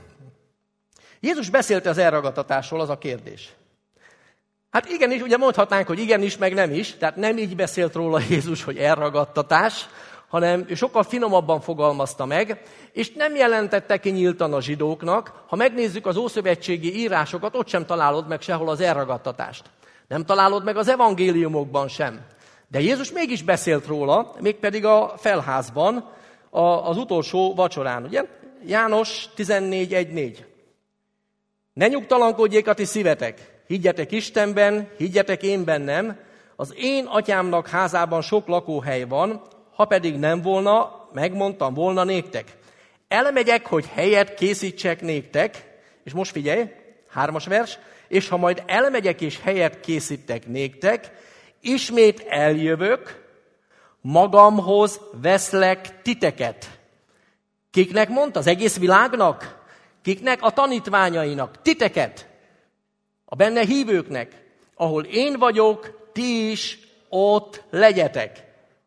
Speaker 1: Jézus beszélt az elragadtatásról, az a kérdés. Hát igenis, ugye mondhatnánk, hogy igenis, meg nem is. Tehát nem így beszélt róla Jézus, hogy elragadtatás, hanem ő sokkal finomabban fogalmazta meg, és nem jelentette ki nyíltan a zsidóknak. Ha megnézzük az ószövetségi írásokat, ott sem találod meg sehol az elragadtatást. Nem találod meg az evangéliumokban sem. De Jézus mégis beszélt róla, mégpedig a felházban, az utolsó vacsorán, ugye? János 14:1-4. Ne nyugtalankodjék a ti szívetek, higgyetek Istenben, higgyetek én bennem, az én atyámnak házában sok lakóhely van, ha pedig nem volna, megmondtam volna néktek. Elmegyek, hogy helyet készítsek néktek, és most figyelj, 3. vers, és ha majd elmegyek és helyet készítek néktek, ismét eljövök, magamhoz veszlek titeket. Kiknek mondta? Az egész világnak? Kiknek? A tanítványainak. Titeket. A benne hívőknek. Ahol én vagyok, ti is ott legyetek.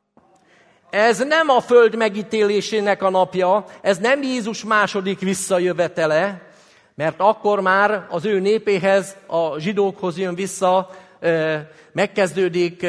Speaker 1: Ez nem a föld megítélésének a napja, ez nem Jézus második visszajövetele, mert akkor már az ő népéhez, a zsidókhoz jön vissza, megkezdődik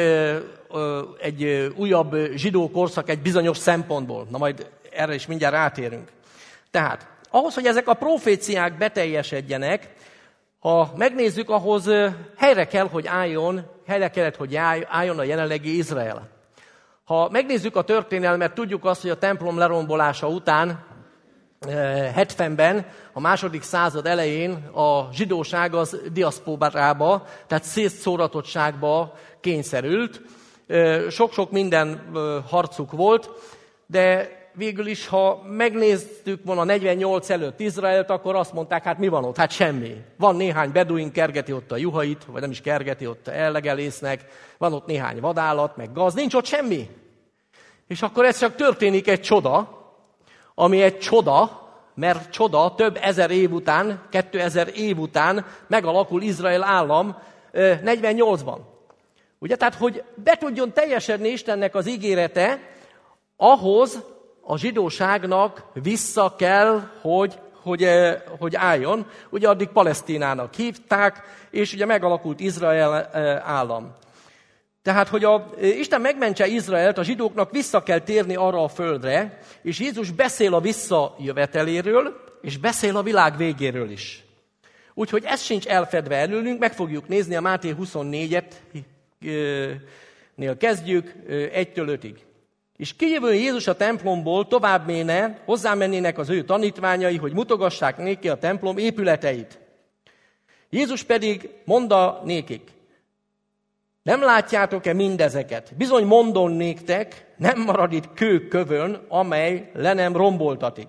Speaker 1: egy újabb zsidó korszak egy bizonyos szempontból. Na majd erre is mindjárt rátérünk. Tehát ahhoz, hogy ezek a proféciák beteljesedjenek, ha megnézzük, ahhoz helyre kellett, hogy álljon a jelenlegi Izrael. Ha megnézzük a történelmet, tudjuk azt, hogy a templom lerombolása után 70-ben, a II. Század elején a zsidóság az diaszporába, tehát szétszóratottságba kényszerült. Sok-sok minden harcuk volt, de végül is, ha megnéztük volna 48 előtt Izraelt, akkor azt mondták, hát mi van ott? Hát semmi. Van néhány beduin, kergeti ott a juhait, vagy nem is kergeti, ott ellegelésznek, van ott néhány vadállat, meg gaz, nincs ott semmi. És akkor ez csak történik egy csoda, ami egy csoda, mert csoda több ezer év után, 2000 év után megalakul Izrael állam 48-ban. Ugye, tehát, hogy be tudjon teljesedni Istennek az ígérete, ahhoz a zsidóságnak vissza kell, hogy álljon. Ugye addig Palesztinának hívták, és ugye megalakult Izrael állam. Tehát, hogy Isten megmentse Izraelt, a zsidóknak vissza kell térni arra a földre, és Jézus beszél a visszajöveteléről, és beszél a világ végéről is. Úgyhogy ez sincs elfedve előlünk, meg fogjuk nézni a Máté 24-nél kezdjük, 1-től 5-ig. És kijövő Jézus a templomból tovább méne, hozzámennének az ő tanítványai, hogy mutogassák néki a templom épületeit. Jézus pedig mondta nékik, nem látjátok-e mindezeket? Bizony mondom néktek, nem marad itt kő kövön, amely le nem romboltatik.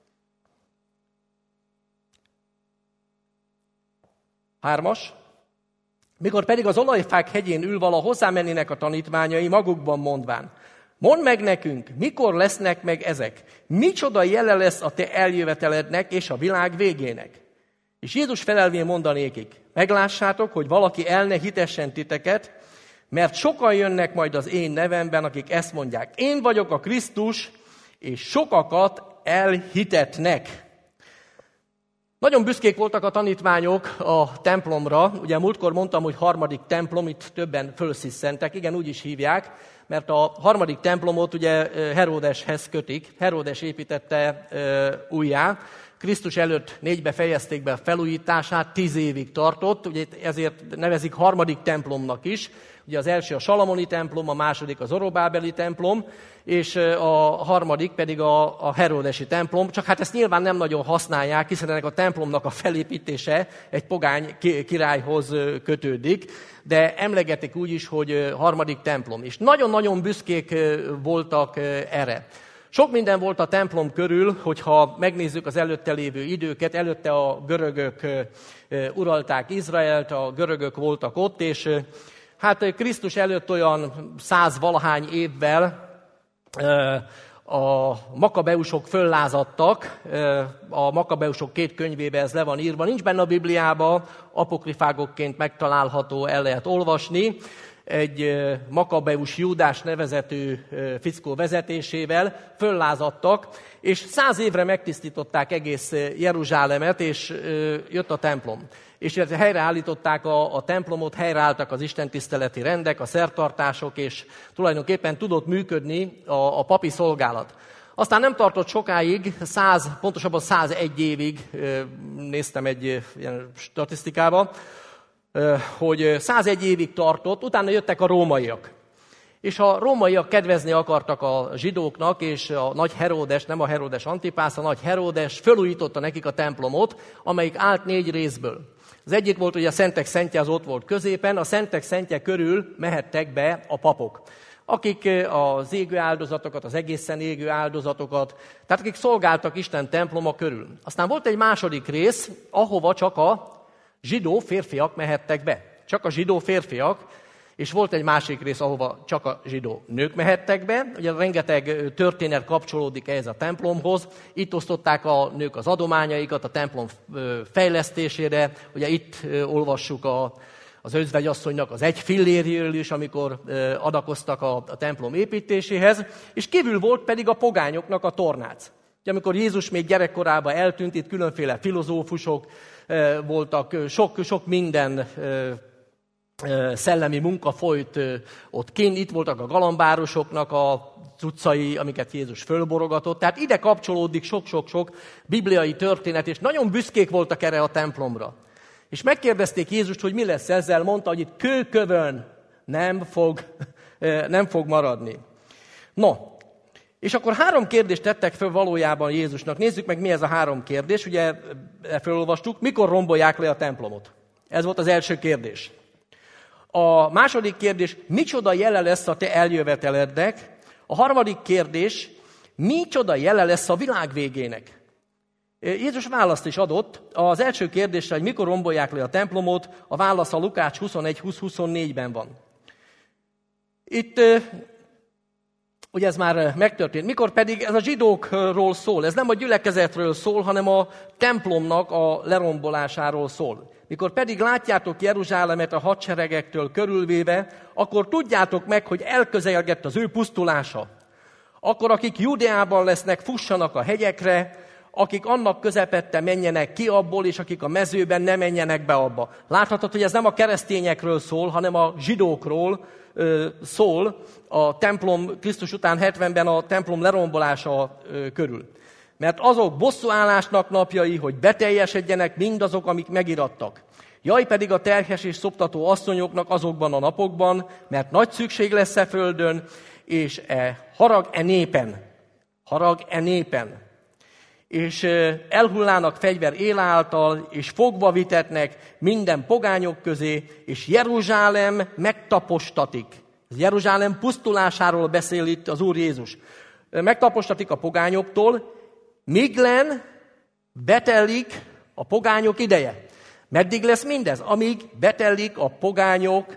Speaker 1: Hármas. Mikor pedig az olajfák hegyén ül vala, hozzámennének a tanítványai magukban mondván, mondd meg nekünk, mikor lesznek meg ezek? Micsoda jele lesz a te eljövetelednek és a világ végének? És Jézus felelvén mondanékik, meglássátok, hogy valaki el ne hitessen titeket, mert sokan jönnek majd az én nevemben, akik ezt mondják. Én vagyok a Krisztus, és sokakat elhitetnek. Nagyon büszkék voltak a tanítványok a templomra. Ugye múltkor mondtam, hogy 3. templom, itt többen fölszisszentek. Igen, úgy is hívják, mert a 3. templomot ugye Heródeshez kötik. Heródes építette újjá. Krisztus előtt 4-be fejezték be a felújítását, 10 évig tartott, ugye ezért nevezik 3. templomnak is. Ugye az első a salamoni templom, a második a zorobábeli templom, és a harmadik pedig a heródesi templom. Csak hát ezt nyilván nem nagyon használják, hiszen ennek a templomnak a felépítése egy pogány királyhoz kötődik, de emlegetik úgy is, hogy 3. templom. És nagyon-nagyon büszkék voltak erre. Sok minden volt a templom körül, hogyha megnézzük az előtte lévő időket, előtte a görögök uralták Izraelt, a görögök voltak ott, és hát Krisztus előtt olyan 100-valahány évvel a makabeusok föllázadtak, a makabeusok 2 könyvébe ez le van írva, nincs benne a Bibliában, apokrifágokként megtalálható, el lehet olvasni, egy Makabeus Júdás nevezetű fickó vezetésével föllázadtak, és 100 évre megtisztították egész Jeruzsálemet, és jött a templom. És helyreállították a templomot, helyreálltak az istentiszteleti rendek, a szertartások, és tulajdonképpen tudott működni a papi szolgálat. Aztán nem tartott sokáig, pontosabban 101 évig, néztem egy ilyen statisztikába, hogy 101 évig tartott, utána jöttek a rómaiak. És a rómaiak kedvezni akartak a zsidóknak, és a nagy Heródes, nem a Heródes Antipász, a nagy Heródes fölújította nekik a templomot, amelyik állt 4 részből. Az egyik volt, hogy a Szentek Szentje az ott volt középen, a Szentek Szentje körül mehettek be a papok, akik az égő áldozatokat, az egészen égő áldozatokat, tehát akik szolgáltak Isten temploma körül. Aztán volt egy második rész, ahova csak a zsidó férfiak mehettek be. Csak a zsidó férfiak, és volt egy másik rész, ahova csak a zsidó nők mehettek be. Ugye rengeteg történet kapcsolódik ehhez a templomhoz. Itt osztották a nők az adományaikat a templom fejlesztésére. Ugye itt olvassuk az özvegyasszonynak az 1 fillérjéről is, amikor adakoztak a templom építéséhez. És kívül volt pedig a pogányoknak a tornác. Ugye, amikor Jézus még gyerekkorában eltűnt, itt különféle filozófusok voltak, sok minden szellemi munka folyt ott kint, itt voltak a galambárosoknak a cuccai, amiket Jézus fölborogatott. Tehát ide kapcsolódik sok-sok bibliai történet, és nagyon büszkék voltak erre a templomra. És megkérdezték Jézust, hogy mi lesz ezzel, mondta, hogy itt kőkövön nem fog maradni. No, és akkor 3 kérdést tettek föl valójában Jézusnak. Nézzük meg, mi ez a 3 kérdés. Ugye felolvastuk, mikor rombolják le a templomot? Ez volt az első kérdés. A második kérdés, micsoda jele lesz a te eljövetelednek? A harmadik kérdés, micsoda jele lesz a világ végének? Jézus választ is adott. Az első kérdésre, hogy mikor rombolják le a templomot, a válasz a Lukács 21-20-24-ben van. Itt ugye ez már megtörtént. Mikor pedig ez a zsidókról szól, ez nem a gyülekezetről szól, hanem a templomnak a lerombolásáról szól. Mikor pedig látjátok Jeruzsálemet a hadseregektől körülvéve, akkor tudjátok meg, hogy elközelgett az ő pusztulása. Akkor akik Judeában lesznek, fussanak a hegyekre, akik annak közepette menjenek ki abból, és akik a mezőben ne menjenek be abba. Láthatod, hogy ez nem a keresztényekről szól, hanem a zsidókról szól a templom, Krisztus után 70-ben a templom lerombolása körül. mert azok bosszúállásnak napjai, hogy beteljesedjenek mindazok, amik megirattak. Jaj pedig a terhes és szoptató asszonyoknak azokban a napokban, mert nagy szükség lesz e földön, és harag e népen, és elhullának fegyver él által, és fogva vitetnek minden pogányok közé, és Jeruzsálem megtapostatik. Jeruzsálem pusztulásáról beszél itt az Úr Jézus. Megtapostatik a pogányoktól, míglen betelik a pogányok ideje. Meddig lesz mindez? Amíg betelik a pogányok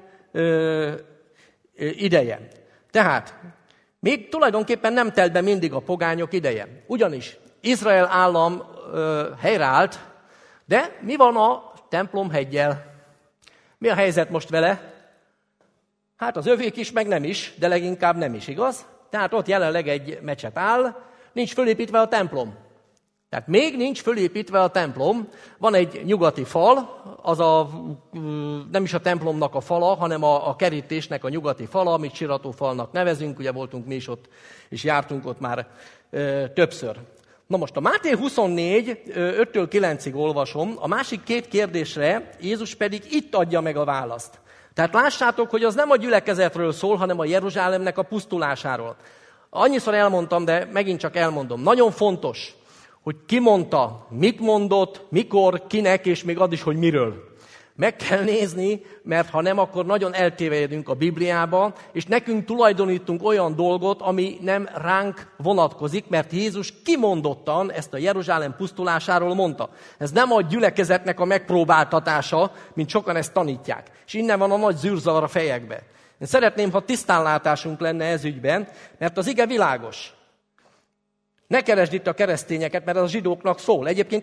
Speaker 1: ideje. Tehát még tulajdonképpen nem telt be mindig a pogányok ideje. Ugyanis Izrael állam helyreállt, de mi van a templomheggyel? Mi a helyzet most vele? Hát az övék is, meg nem is, de leginkább nem is, igaz? Tehát ott jelenleg egy mecset áll, nincs fölépítve a templom. Tehát még nincs fölépítve a templom, van egy nyugati fal, az nem is a templomnak a fala, hanem a kerítésnek a nyugati fala, amit siratófalnak nevezünk, ugye voltunk mi is ott, és jártunk ott már többször. Na most a Máté 24, 5-től 9-ig olvasom, a másik két kérdésre Jézus pedig itt adja meg a választ. Tehát lássátok, hogy az nem a gyülekezetről szól, hanem a Jeruzsálemnek a pusztulásáról. Annyiszor elmondtam, de megint csak elmondom. Nagyon fontos, hogy ki mondta, mit mondott, mikor, kinek, és még az is, hogy miről. Meg kell nézni, mert ha nem, akkor nagyon eltévedünk a Bibliába, és nekünk tulajdonítunk olyan dolgot, ami nem ránk vonatkozik, mert Jézus kimondottan ezt a Jeruzsálem pusztulásáról mondta. Ez nem a gyülekezetnek a megpróbáltatása, mint sokan ezt tanítják. És innen van a nagy zűrzavar a fejekbe. Én szeretném, ha tisztánlátásunk lenne ez ügyben, mert az ige világos. Ne keresd itt a keresztényeket, mert az a zsidóknak szól. Egyébként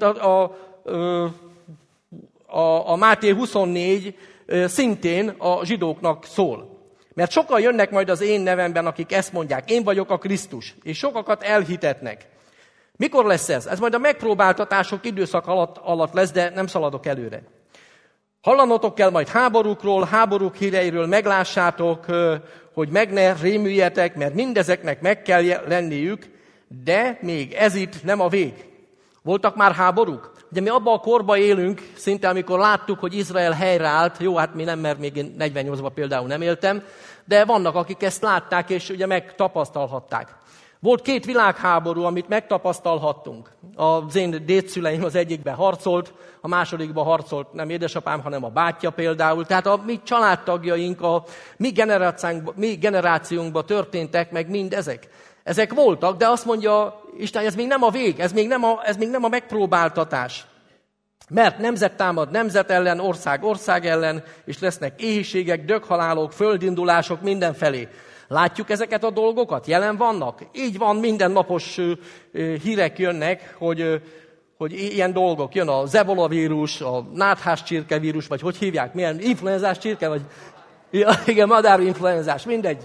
Speaker 1: a Máté 24 szintén a zsidóknak szól. Mert sokan jönnek majd az én nevemben, akik ezt mondják, én vagyok a Krisztus, és sokakat elhitetnek. Mikor lesz ez? Ez majd a megpróbáltatások időszak alatt lesz, de nem szaladok előre. Hallanotok kell majd háborúkról, háborúk híreiről, meglássátok, hogy meg ne rémüljetek, mert mindezeknek meg kell lenniük, de még ez itt nem a vég. Voltak már háborúk? Ugye mi abban a korban élünk, szinte amikor láttuk, hogy Izrael helyreállt, jó, hát mi nem, mert még én 48-ban például nem éltem, de vannak, akik ezt látták, és ugye megtapasztalhatták. Volt 2 világháború, amit megtapasztalhattunk. Az én dédszüleim az egyikben harcolt, a másodikban harcolt nem édesapám, hanem a bátyja például. Tehát a mi családtagjaink, a mi generációnkban történtek meg mind ezek. Ezek voltak, de azt mondja Isten, ez még nem a vég, ez még nem a megpróbáltatás. Mert nemzet támad nemzet ellen, ország ellen, és lesznek éhségek, döghalálok, földindulások mindenfelé. Látjuk ezeket a dolgokat? Jelen vannak? Így van, mindennapos hírek jönnek, hogy ilyen dolgok. Jön a zebola vírus, a náthás csirkevírus, vagy hogy hívják? Milyen influenzás csirke? Vagy... Ja, igen, madárinfluenzás, mindegy.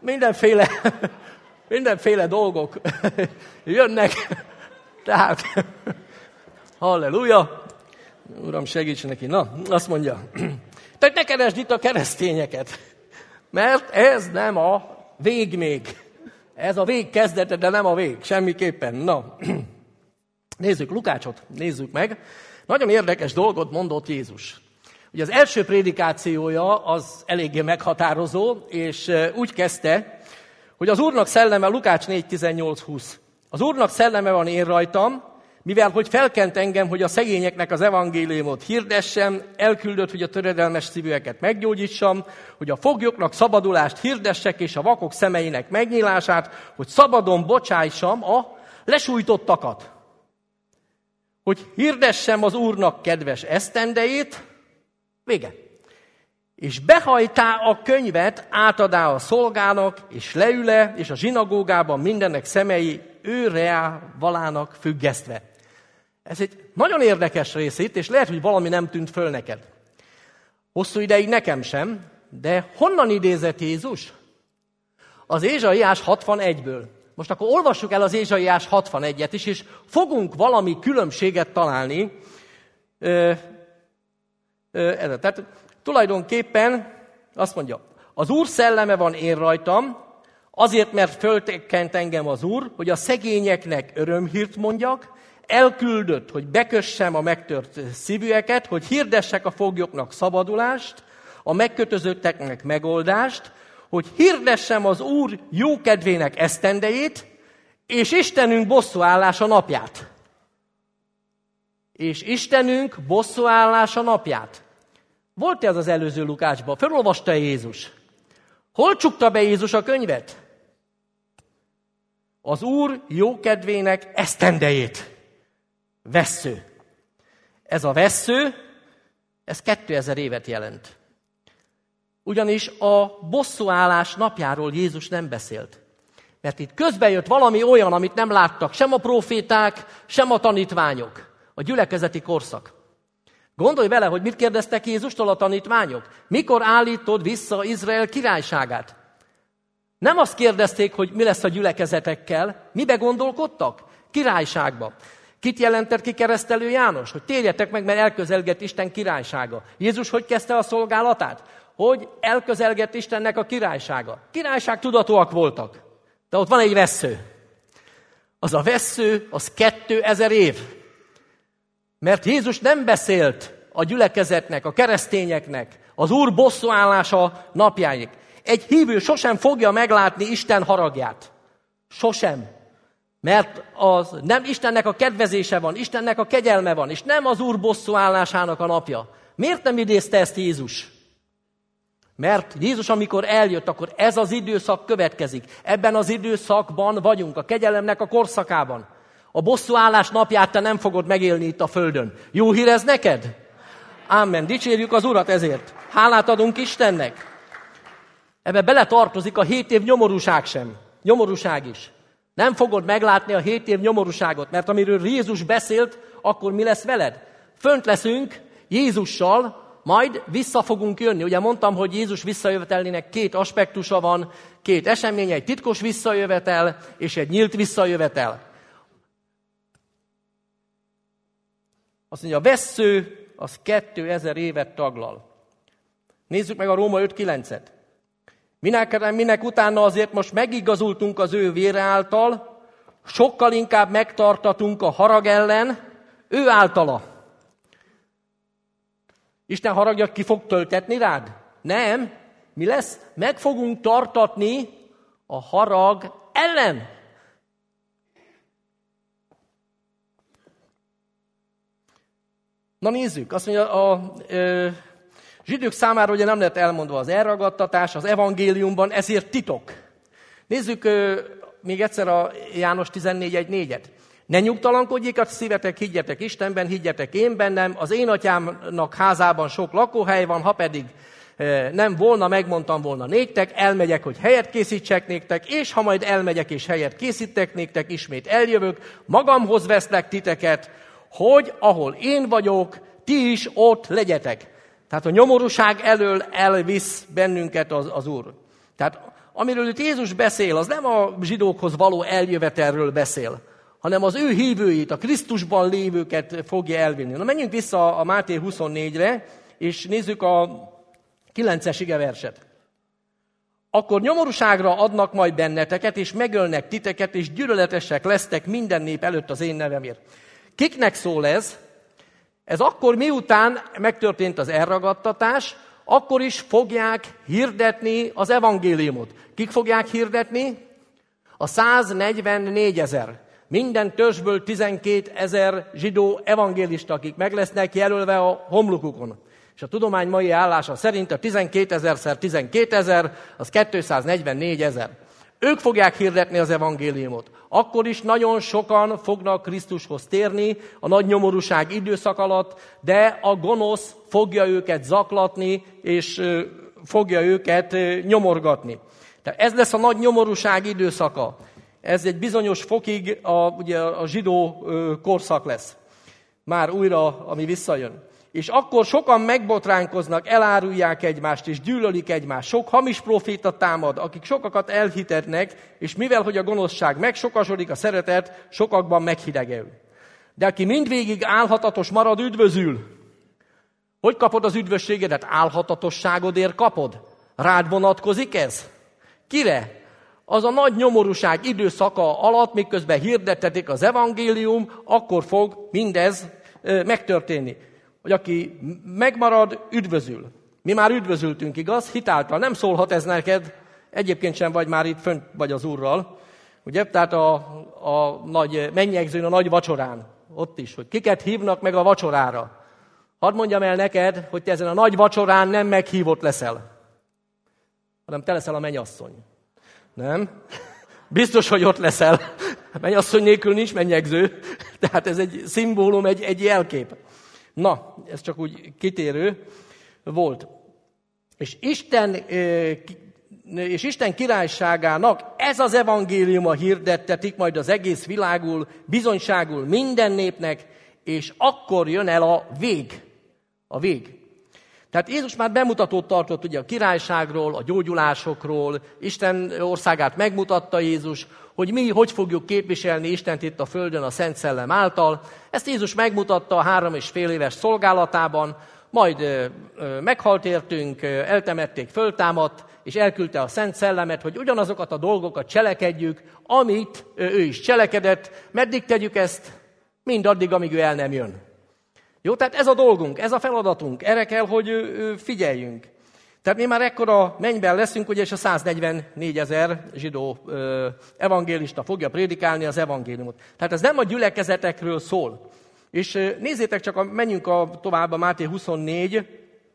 Speaker 1: Mindenféle dolgok jönnek. Tehát, halleluja! Uram, segíts neki. Na, azt mondja. Tehát ne keresd itt a keresztényeket, mert ez nem a vég még. Ez a vég kezdete, de nem a vég. Semmiképpen. Na, nézzük Lukácsot, nézzük meg. Nagyon érdekes dolgot mondott Jézus. Ugye az első prédikációja az eléggé meghatározó, és úgy kezdte, hogy az Úrnak szelleme, Lukács 4.18-20. Az Úrnak szelleme van én rajtam, mivel hogy felkent engem, hogy a szegényeknek az evangéliumot hirdessem, elküldött, hogy a töredelmes szívűeket meggyógyítsam, hogy a foglyoknak szabadulást hirdessek, és a vakok szemeinek megnyílását, hogy szabadon bocsájtsam a lesújtottakat. Hogy hirdessem az Úrnak kedves esztendejét, vége. És behajtá a könyvet, átadá a szolgának, és leüle, és a zsinagógában mindennek szemei őreá valának függesztve. Ez egy nagyon érdekes rész itt, és lehet, hogy valami nem tűnt föl neked. Hosszú ideig nekem sem, de honnan idézett Jézus? Az Ézsaiás 61-ből. Most akkor olvassuk el az Ézsaiás 61-et is, és fogunk valami különbséget találni. Tehát tulajdonképpen azt mondja, az Úr szelleme van én rajtam, Azért, mert föltekkent engem az Úr, hogy a szegényeknek örömhírt mondjak, elküldött, hogy bekössem a megtört szívűeket, hogy hirdessek a foglyoknak szabadulást, a megkötözötteknek megoldást, hogy hirdessem az Úr jókedvének esztendejét, és Istenünk bosszúállása napját. És Istenünk bosszúállása napját. Volt ez az előző Lukácsban? Felolvasta Jézus? Hol csukta be Jézus a könyvet? Az Úr jókedvének esztendejét. Vessző. Ez a vessző, ez 2000 évet jelent. Ugyanis a bosszúállás napjáról Jézus nem beszélt. Mert itt közben jött valami olyan, amit nem láttak sem a próféták, sem a tanítványok. A gyülekezeti korszak. Gondolj bele, hogy mit kérdeztek Jézustól a tanítványok? Mikor állítod vissza Izrael királyságát? Nem azt kérdezték, hogy mi lesz a gyülekezetekkel. Mibe gondolkodtak? Királyságba. Kit jelentett ki Keresztelő János? Hogy térjetek meg, mert elközelgett Isten királysága. Jézus hogy kezdte a szolgálatát? Hogy elközelgett Istennek a királysága. Királyság tudatúak voltak. De ott van egy vessző. Az a vessző, az 2000 év. Mert Jézus nem beszélt a gyülekezetnek, a keresztényeknek az Úr bosszúállása napjáig. Egy hívő sosem fogja meglátni Isten haragját. Sosem. Mert az nem Istennek a kedvezése van, Istennek a kegyelme van, és nem az Úr bosszúállásának a napja. Miért nem idézte ezt Jézus? Mert Jézus, amikor eljött, akkor ez az időszak következik. Ebben az időszakban vagyunk, a kegyelemnek a korszakában. A bosszúállás napját te nem fogod megélni itt a földön. Jó hír ez neked? Ámen. Dicsérjük az Urat ezért. Hálát adunk Istennek. Ebbe beletartozik a 7 év nyomorúság sem. Nyomorúság is. Nem fogod meglátni a 7 év nyomorúságot, mert amiről Jézus beszélt, akkor mi lesz veled? Fönt leszünk Jézussal, majd vissza fogunk jönni. Ugye mondtam, hogy Jézus visszajövetelének 2 aspektusa van, 2 esemény, egy titkos visszajövetel és egy nyílt visszajövetel. Azt mondja, a vessző az 2000 évet taglal. Nézzük meg a Róma 5.9-et. Minek utána azért most megigazultunk az ő vére által, sokkal inkább megtartatunk a harag ellen, ő általa. Isten haragja ki fog töltetni rád? Nem. Mi lesz? Meg fogunk tartatni a harag ellen. Na nézzük, azt mondja, a zsidók számára ugye nem lett elmondva az elragadtatás, az evangéliumban, ezért titok. Nézzük még egyszer a János 14.1.4-et. Ne nyugtalankodjék a szívetek, higgyetek Istenben, higgyetek én bennem, az én atyámnak házában sok lakóhely van, ha pedig nem volna, megmondtam volna néktek, elmegyek, hogy helyet készítsek néktek, és ha majd elmegyek és helyet készítek néktek, ismét eljövök, magamhoz veszlek titeket, hogy ahol én vagyok, ti is ott legyetek. Tehát a nyomorúság elől elvisz bennünket az Úr. Tehát amiről itt Jézus beszél, az nem a zsidókhoz való eljövetelről beszél, hanem az ő hívőit, a Krisztusban lévőket fogja elvinni. Na menjünk vissza a Máté 24-re, és nézzük a 9-es igeverset. Akkor nyomorúságra adnak majd benneteket, és megölnek titeket, és gyűlöletesek lesztek minden nép előtt az én nevemért. Kiknek szól ez? Ez akkor miután megtörtént az elragadtatás, akkor is fogják hirdetni az evangéliumot. Kik fogják hirdetni? A 144 000. Minden törzsből 12 000 zsidó evangélista, akik meg lesznek jelölve a homlokukon. És a tudomány mai állása szerint a 12 000 x 12 000, az 244 000. Ők fogják hirdetni az evangéliumot. Akkor is nagyon sokan fognak Krisztushoz térni a nagy nyomorúság időszak alatt, de a gonosz fogja őket zaklatni, és fogja őket nyomorgatni. Tehát ez lesz a nagy nyomorúság időszaka. Ez egy bizonyos fokig ugye a zsidó korszak lesz. Már újra, ami visszajön. És akkor sokan megbotránkoznak, elárulják egymást, és gyűlölik egymást. Sok hamis proféta támad, akik sokakat elhitetnek, és mivel, hogy a gonoszság megsokasodik, a szeretet sokakban meghidegül. De aki mindvégig álhatatos marad, üdvözül. Hogy kapod az üdvösségedet? Álhatatosságodért kapod? Rád vonatkozik ez? Kire? az a nagy nyomorúság időszaka alatt, miközben hirdettetik az evangélium, akkor fog mindez megtörténni. Hogy aki megmarad, üdvözül. Mi már üdvözültünk, igaz? Hitáltal. Nem szólhat ez neked, egyébként sem vagy már itt fönt vagy az Úrral. Ugye? Tehát a nagy mennyegzőn, a nagy vacsorán. Ott is, hogy kiket hívnak meg a vacsorára. Hadd mondjam el neked, hogy te ezen a nagy vacsorán nem meghívott leszel, hanem te leszel a mennyasszony. Nem? Biztos, hogy ott leszel. Mennyasszony nélkül nincs mennyegző. Tehát ez egy szimbólum, egy jelkép. Na, ez csak úgy kitérő volt. És Isten királyságának ez az evangéliuma hirdettetik majd az egész világul, bizonyságul minden népnek, és akkor jön el a vég. A vég. Tehát Jézus már bemutatót tartott ugye a királyságról, a gyógyulásokról, Isten országát megmutatta Jézus, hogy mi hogy fogjuk képviselni Istent itt a földön a Szent Szellem által. Ezt Jézus megmutatta a 3,5 éves szolgálatában, majd meghalt értünk, eltemették, föltámadt, és elküldte a Szent Szellemet, hogy ugyanazokat a dolgokat cselekedjük, amit ő is cselekedett. Meddig tegyük ezt? Mindaddig, amíg ő el nem jön. Jó, tehát ez a dolgunk, ez a feladatunk, erre kell, hogy figyeljünk. Tehát mi már ekkora mennyben leszünk, ugye, és a 144 000 zsidó evangélista fogja prédikálni az evangéliumot. Tehát ez nem a gyülekezetekről szól. És nézzétek csak, menjünk tovább a Máté 24,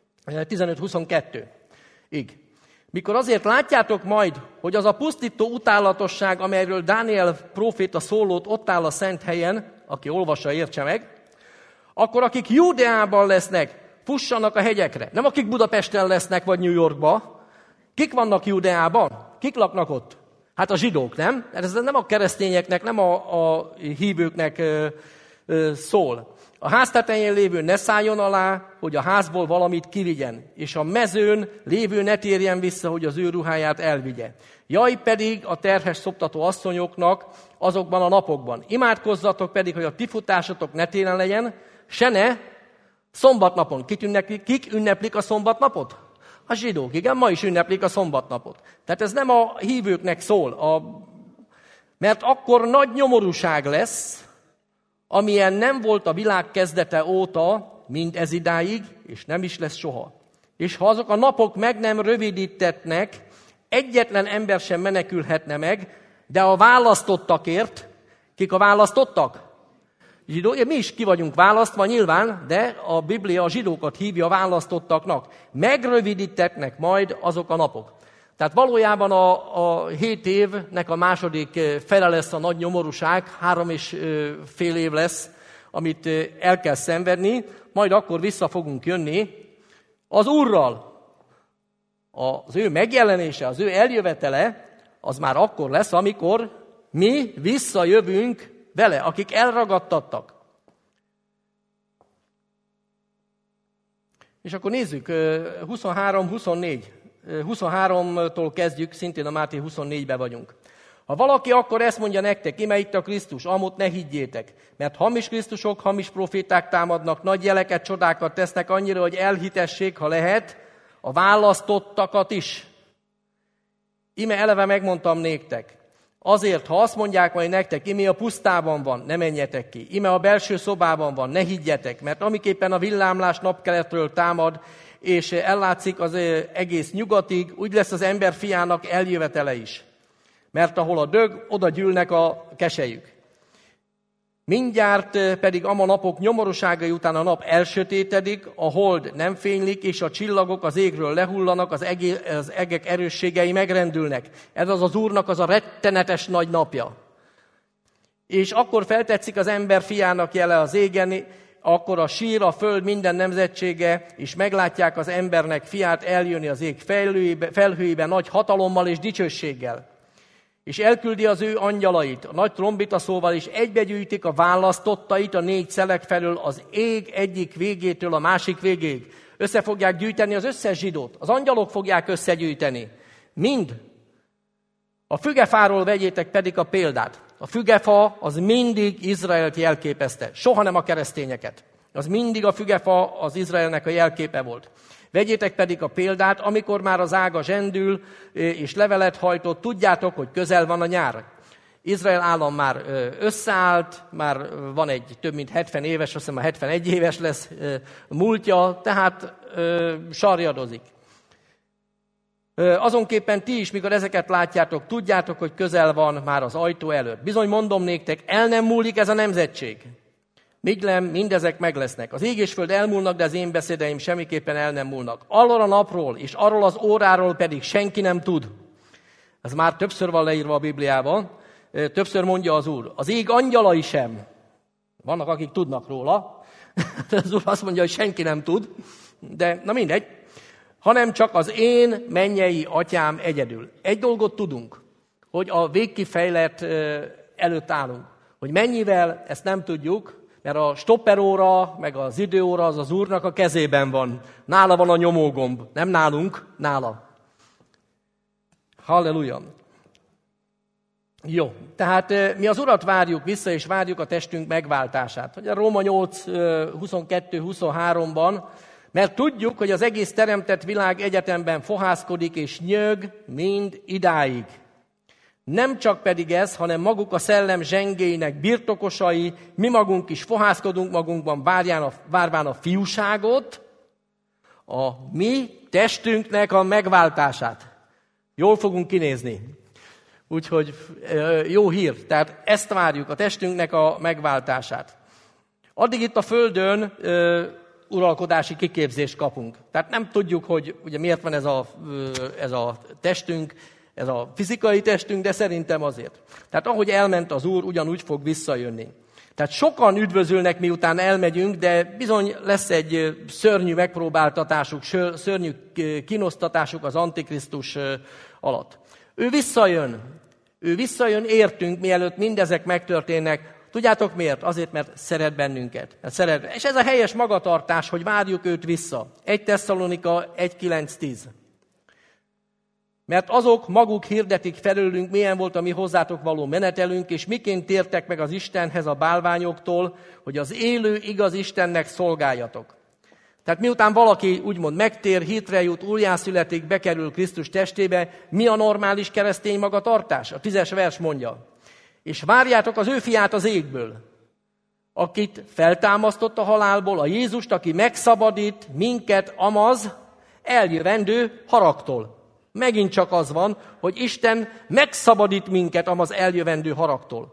Speaker 1: 15-22-ig. Mikor azért látjátok majd, hogy az a pusztító utálatosság, amelyről Dániel próféta szólott, ott áll a szent helyen, aki olvassa, értse meg, akkor akik Júdeában lesznek, fussanak a hegyekre. Nem akik Budapesten lesznek, vagy New Yorkba. Kik vannak Júdeában? Kik laknak ott? Hát a zsidók, nem? Ez nem a keresztényeknek, nem a hívőknek szól. A ház tetején lévő ne szálljon alá, hogy a házból valamit kivigyen, és a mezőn lévő ne térjen vissza, hogy az ő ruháját elvigye. Jaj pedig a terhes szoptató asszonyoknak azokban a napokban. Imádkozzatok pedig, hogy a ti futásotok ne télen legyen, se ne szombatnapon. Kik ünneplik a szombatnapot? A zsidók, igen, ma is ünneplik a szombatnapot. Tehát ez nem a hívőknek szól, mert akkor nagy nyomorúság lesz, amilyen nem volt a világ kezdete óta, mind ez idáig, és nem is lesz soha. És ha azok a napok meg nem rövidítetnek, egyetlen ember sem menekülhetne meg, de a választottakért, kik a választottak? Zsidó, mi is ki vagyunk választva nyilván, de a Biblia a zsidókat hívja választottaknak. Megrövidítetnek majd azok a napok. Tehát valójában a 7 évnek a második fele lesz a nagy nyomorúság, 3,5 év lesz, amit el kell szenvedni, majd akkor vissza fogunk jönni az Úrral. Az ő megjelenése, az ő eljövetele, az már akkor lesz, amikor mi visszajövünk vele, akik elragadtattak. És akkor nézzük, 23-24. 23-tól kezdjük, szintén a Máté 24-ben vagyunk. Ha valaki akkor ezt mondja nektek, ime itt a Krisztus, amott ne higgyétek, mert hamis Krisztusok, hamis proféták támadnak, nagy jeleket, csodákat tesznek annyira, hogy elhitessék, ha lehet, a választottakat is. Ime eleve megmondtam néktek. Azért, ha azt mondják majd nektek, ime a pusztában van, ne menjetek ki. Ime a belső szobában van, ne higgyetek, mert amiképpen a villámlás napkeletről támad, és ellátszik az egész nyugatig, úgy lesz az ember fiának eljövetele is. Mert ahol a dög, oda gyűlnek a keselyük. Mindjárt pedig ama napok nyomorúságai után a nap elsötétedik, a hold nem fénylik, és a csillagok az égről lehullanak, az egek erősségei megrendülnek. Ez az Úrnak az a rettenetes nagy napja. És akkor feltetszik az ember fiának jele az égen, akkor a sír, a föld minden nemzetsége, és meglátják az embernek fiát eljönni az ég felhőibe nagy hatalommal és dicsőséggel. És elküldi az ő angyalait, a nagy trombita szóval, és egybegyűjtik a választottait a 4 szelek felől az ég egyik végétől a másik végéig. Össze fogják gyűjteni az összes zsidót, az angyalok fogják összegyűjteni. Mind. A fügefáról vegyétek pedig a példát. A fügefa az mindig Izraelt jelképezte, soha nem a keresztényeket. Az mindig a fügefa az Izraelnek a jelképe volt. Vegyétek pedig a példát, amikor már az ága zsendül és levelet hajtott, tudjátok, hogy közel van a nyár. Izrael állam már összeállt, már van egy több mint 70 éves, azt hiszem a 71 éves lesz múltja, tehát sarjadozik. Azonképpen ti is, mikor ezeket látjátok, tudjátok, hogy közel van már az ajtó előtt. Bizony mondom néktek, el nem múlik ez a nemzetség. Míg nem, mindezek meg lesznek. Az ég és föld elmúlnak, de az én beszédeim semmiképpen el nem múlnak. Arról a napról és arról az óráról pedig senki nem tud. Ez már többször van leírva a Bibliában. Többször mondja az Úr. Az ég angyalai sem. Vannak, akik tudnak róla. Az Úr azt mondja, hogy senki nem tud. De na mindegy. Hanem csak az én mennyei atyám egyedül. Egy dolgot tudunk, hogy a végkifejlet előtt állunk. Hogy mennyivel, ezt nem tudjuk, mert a stopperóra, meg az időóra az az Úrnak a kezében van. Nála van a nyomógomb. Nem nálunk, nála. Halleluja. Jó, tehát mi az Urat várjuk vissza, és várjuk a testünk megváltását. Hogy a Róma 8, 22-23-ban, mert tudjuk, hogy az egész teremtett világ egyetemben fohászkodik és nyög mind idáig. Nem csak pedig ez, hanem maguk a szellem zsengéinek birtokosai, mi magunk is fohászkodunk magunkban, várván a fiúságot, a mi testünknek a megváltását. Jól fogunk kinézni. Úgyhogy jó hír. Tehát ezt várjuk, a testünknek a megváltását. Addig itt a Földön uralkodási kiképzést kapunk. Tehát nem tudjuk, hogy ugye miért van ez a testünk, ez a fizikai testünk, de szerintem azért. Tehát ahogy elment az Úr, ugyanúgy fog visszajönni. Tehát sokan üdvözülnek, miután elmegyünk, de bizony lesz egy szörnyű megpróbáltatásuk, szörnyű kínosztatásuk az Antikrisztus alatt. Ő visszajön értünk, mielőtt mindezek megtörténnek. Tudjátok miért? Azért, mert szeret bennünket. És ez a helyes magatartás, hogy várjuk őt vissza. 1 Tesszalonika 1.9-10. Mert azok maguk hirdetik felőlünk, milyen volt a mi hozzátok való menetelünk, és miként tértek meg az Istenhez a bálványoktól, hogy az élő igaz Istennek szolgáljatok. Tehát miután valaki úgymond megtér, hitre jut, újjászületik, bekerül Krisztus testébe, mi a normális keresztény magatartás? A 10. vers mondja. És várjátok az ő fiát az égből, akit feltámasztott a halálból, a Jézust, aki megszabadít minket amaz eljövendő haragtól. Megint csak az van, hogy Isten megszabadít minket amaz eljövendő haragtól.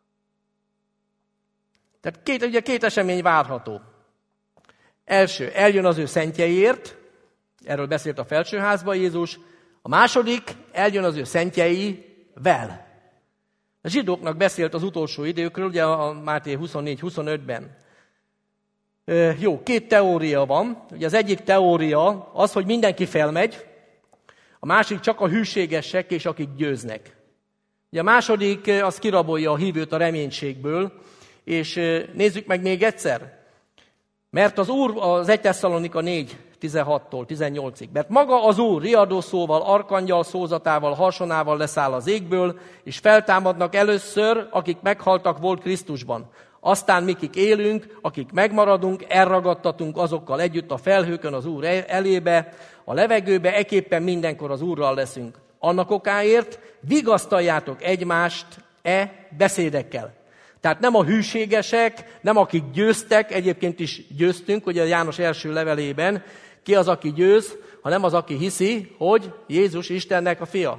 Speaker 1: Tehát két esemény várható. Első, eljön az ő szentjeiért, erről beszélt a felsőházban Jézus. A második, eljön az ő szentjeivel. A zsidóknak beszélt az utolsó időkről, ugye a Máté 24-25-ben. Jó, 2 teória van. Ugye az egyik teória az, hogy mindenki felmegy, a másik csak a hűségesek és akik győznek. Ugye a második az kirabolja a hívőt a reménységből, és nézzük meg még egyszer. Mert az Úr, az 1 Tesszalonika 4, 16-tól 18-ig. Mert maga az Úr riadószóval, arkangyal szózatával, harsonával leszáll az égből, és feltámadnak először, akik meghaltak volt Krisztusban. Aztán mikik élünk, akik megmaradunk, elragadtatunk azokkal együtt a felhőkön az Úr elébe, a levegőbe, eképpen mindenkor az Úrral leszünk. Annak okáért vigasztaljátok egymást beszédekkel. Tehát nem a hűségesek, nem akik győztek, egyébként is győztünk, ugye a János első levelében, ki az, aki győz, hanem az, aki hiszi, hogy Jézus Istennek a fia.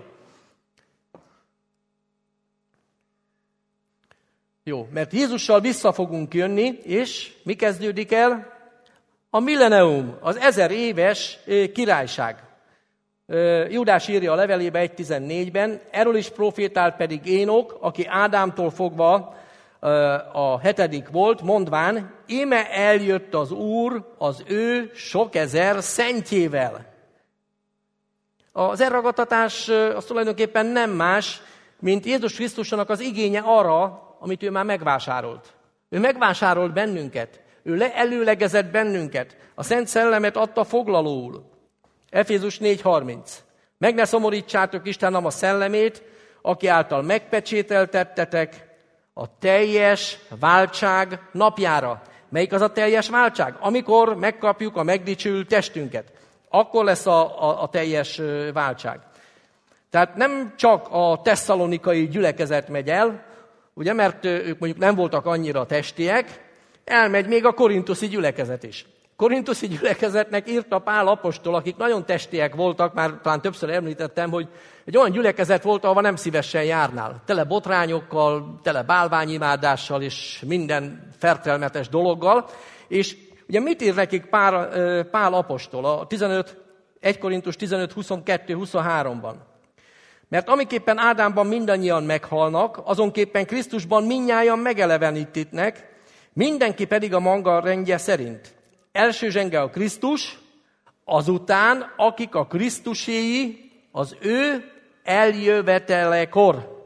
Speaker 1: Jó, mert Jézussal vissza fogunk jönni, és mi kezdődik el? A millenium, az 1000 éves királyság. Júdás írja a levelébe 1.14-ben, erről is profétált pedig Énok, aki Ádámtól fogva a 7. volt, mondván, íme eljött az Úr az ő sok ezer szentjével. Az elragadtatás az tulajdonképpen nem más, mint Jézus Krisztusnak az igénye arra, amit ő már megvásárolt. Ő megvásárolt bennünket, ő előlegezett bennünket, a Szent Szellemet adta foglalóul. Efézus 4.30. Meg ne szomorítsátok Istenem a szellemét, aki által megpecsételtettetek a teljes váltság napjára. Melyik az a teljes váltság? Amikor megkapjuk a megdicsőült testünket. Akkor lesz a teljes váltság. Tehát nem csak a tesszalonikai gyülekezet megy el, ugye, mert ők mondjuk nem voltak annyira testiek, elmegy még a korintuszi gyülekezet is. Korintuszi gyülekezetnek írta Pál apostol, akik nagyon testiek voltak, már talán többször említettem, hogy egy olyan gyülekezet volt, ahova nem szívesen járnál. Tele botrányokkal, tele bálványimádással és minden fertelmetes dologgal. És ugye mit ír nekik Pál apostol a 1 Korintus 15, 22, 23-ban? Mert amiképpen Ádámban mindannyian meghalnak, azonképpen Krisztusban mindnyájan megelevenítítnek, mindenki pedig a maga rendje szerint. Első zsenge a Krisztus, azután, akik a Krisztuséi, az ő eljövetelekor.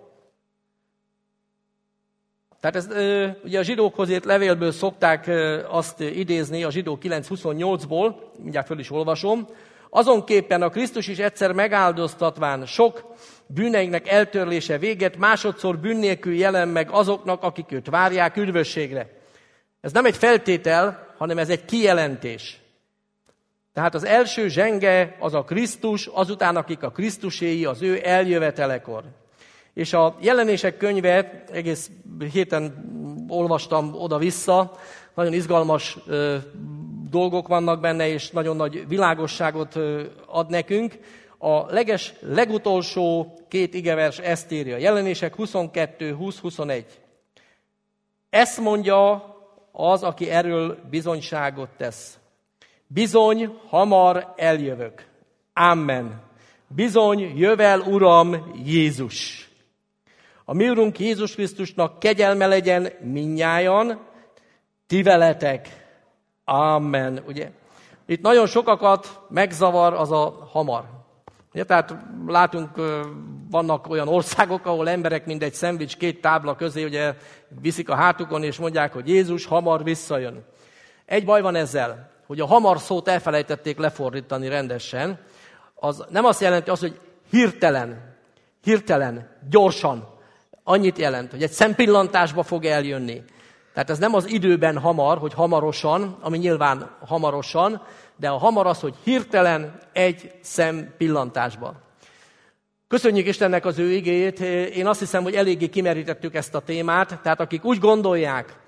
Speaker 1: Tehát ez, ugye a zsidókhoz írt levélből szokták azt idézni, a zsidó 9.28-ból, mindjárt föl is olvasom, azonképpen a Krisztus is egyszer megáldoztatván sok bűneinknek eltörlése véget, másodszor bűn nélkül jelen meg azoknak, akik őt várják üdvösségre. Ez nem egy feltétel, hanem ez egy kijelentés. Tehát az első zsenge az a Krisztus, azután akik a Krisztuséi, az ő eljövetelekor. És a Jelenések könyve, egész héten olvastam oda-vissza, nagyon izgalmas dolgok vannak benne, és nagyon nagy világosságot ad nekünk. A legutolsó 2 igevers ezt írja, Jelenések 22, 20, 21. Ezt mondja az, aki erről bizonyságot tesz. Bizony, hamar eljövök. Amen. Bizony, jövel Uram Jézus. A mi Urunk Jézus Krisztusnak kegyelme legyen mindnyájan, ti veletek. Amen. Ugye? Itt nagyon sokakat megzavar az a hamar. Ugye? Tehát látunk, vannak olyan országok, ahol emberek mindegy szendvics 2 tábla közé ugye, viszik a hátukon, és mondják, hogy Jézus hamar visszajön. Egy baj van ezzel, hogy a hamar szót elfelejtették lefordítani rendesen. Az nem azt jelenti, hogy hirtelen, gyorsan. Annyit jelent, hogy egy szempillantásba fog eljönni. Tehát ez nem az időben hamar, hogy hamarosan, ami nyilván hamarosan, de a hamar az, hogy hirtelen egy szempillantásban. Köszönjük Istennek az ő igéjét. Én azt hiszem, hogy eléggé kimerítettük ezt a témát. Tehát akik úgy gondolják,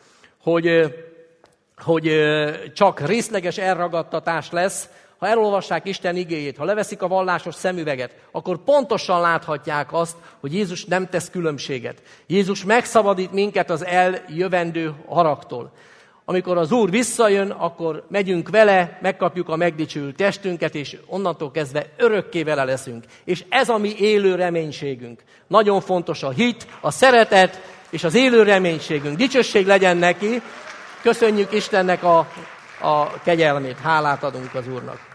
Speaker 1: hogy csak részleges elragadtatás lesz, ha elolvassák Isten igéjét, ha leveszik a vallásos szemüveget, akkor pontosan láthatják azt, hogy Jézus nem tesz különbséget. Jézus megszabadít minket az eljövendő haragtól. Amikor az Úr visszajön, akkor megyünk vele, megkapjuk a megdicsült testünket, és onnantól kezdve örökké vele leszünk. És ez a mi élő reménységünk. Nagyon fontos a hit, a szeretet és az élő reménységünk. Dicsőség legyen neki, köszönjük Istennek a kegyelmét, hálát adunk az Úrnak.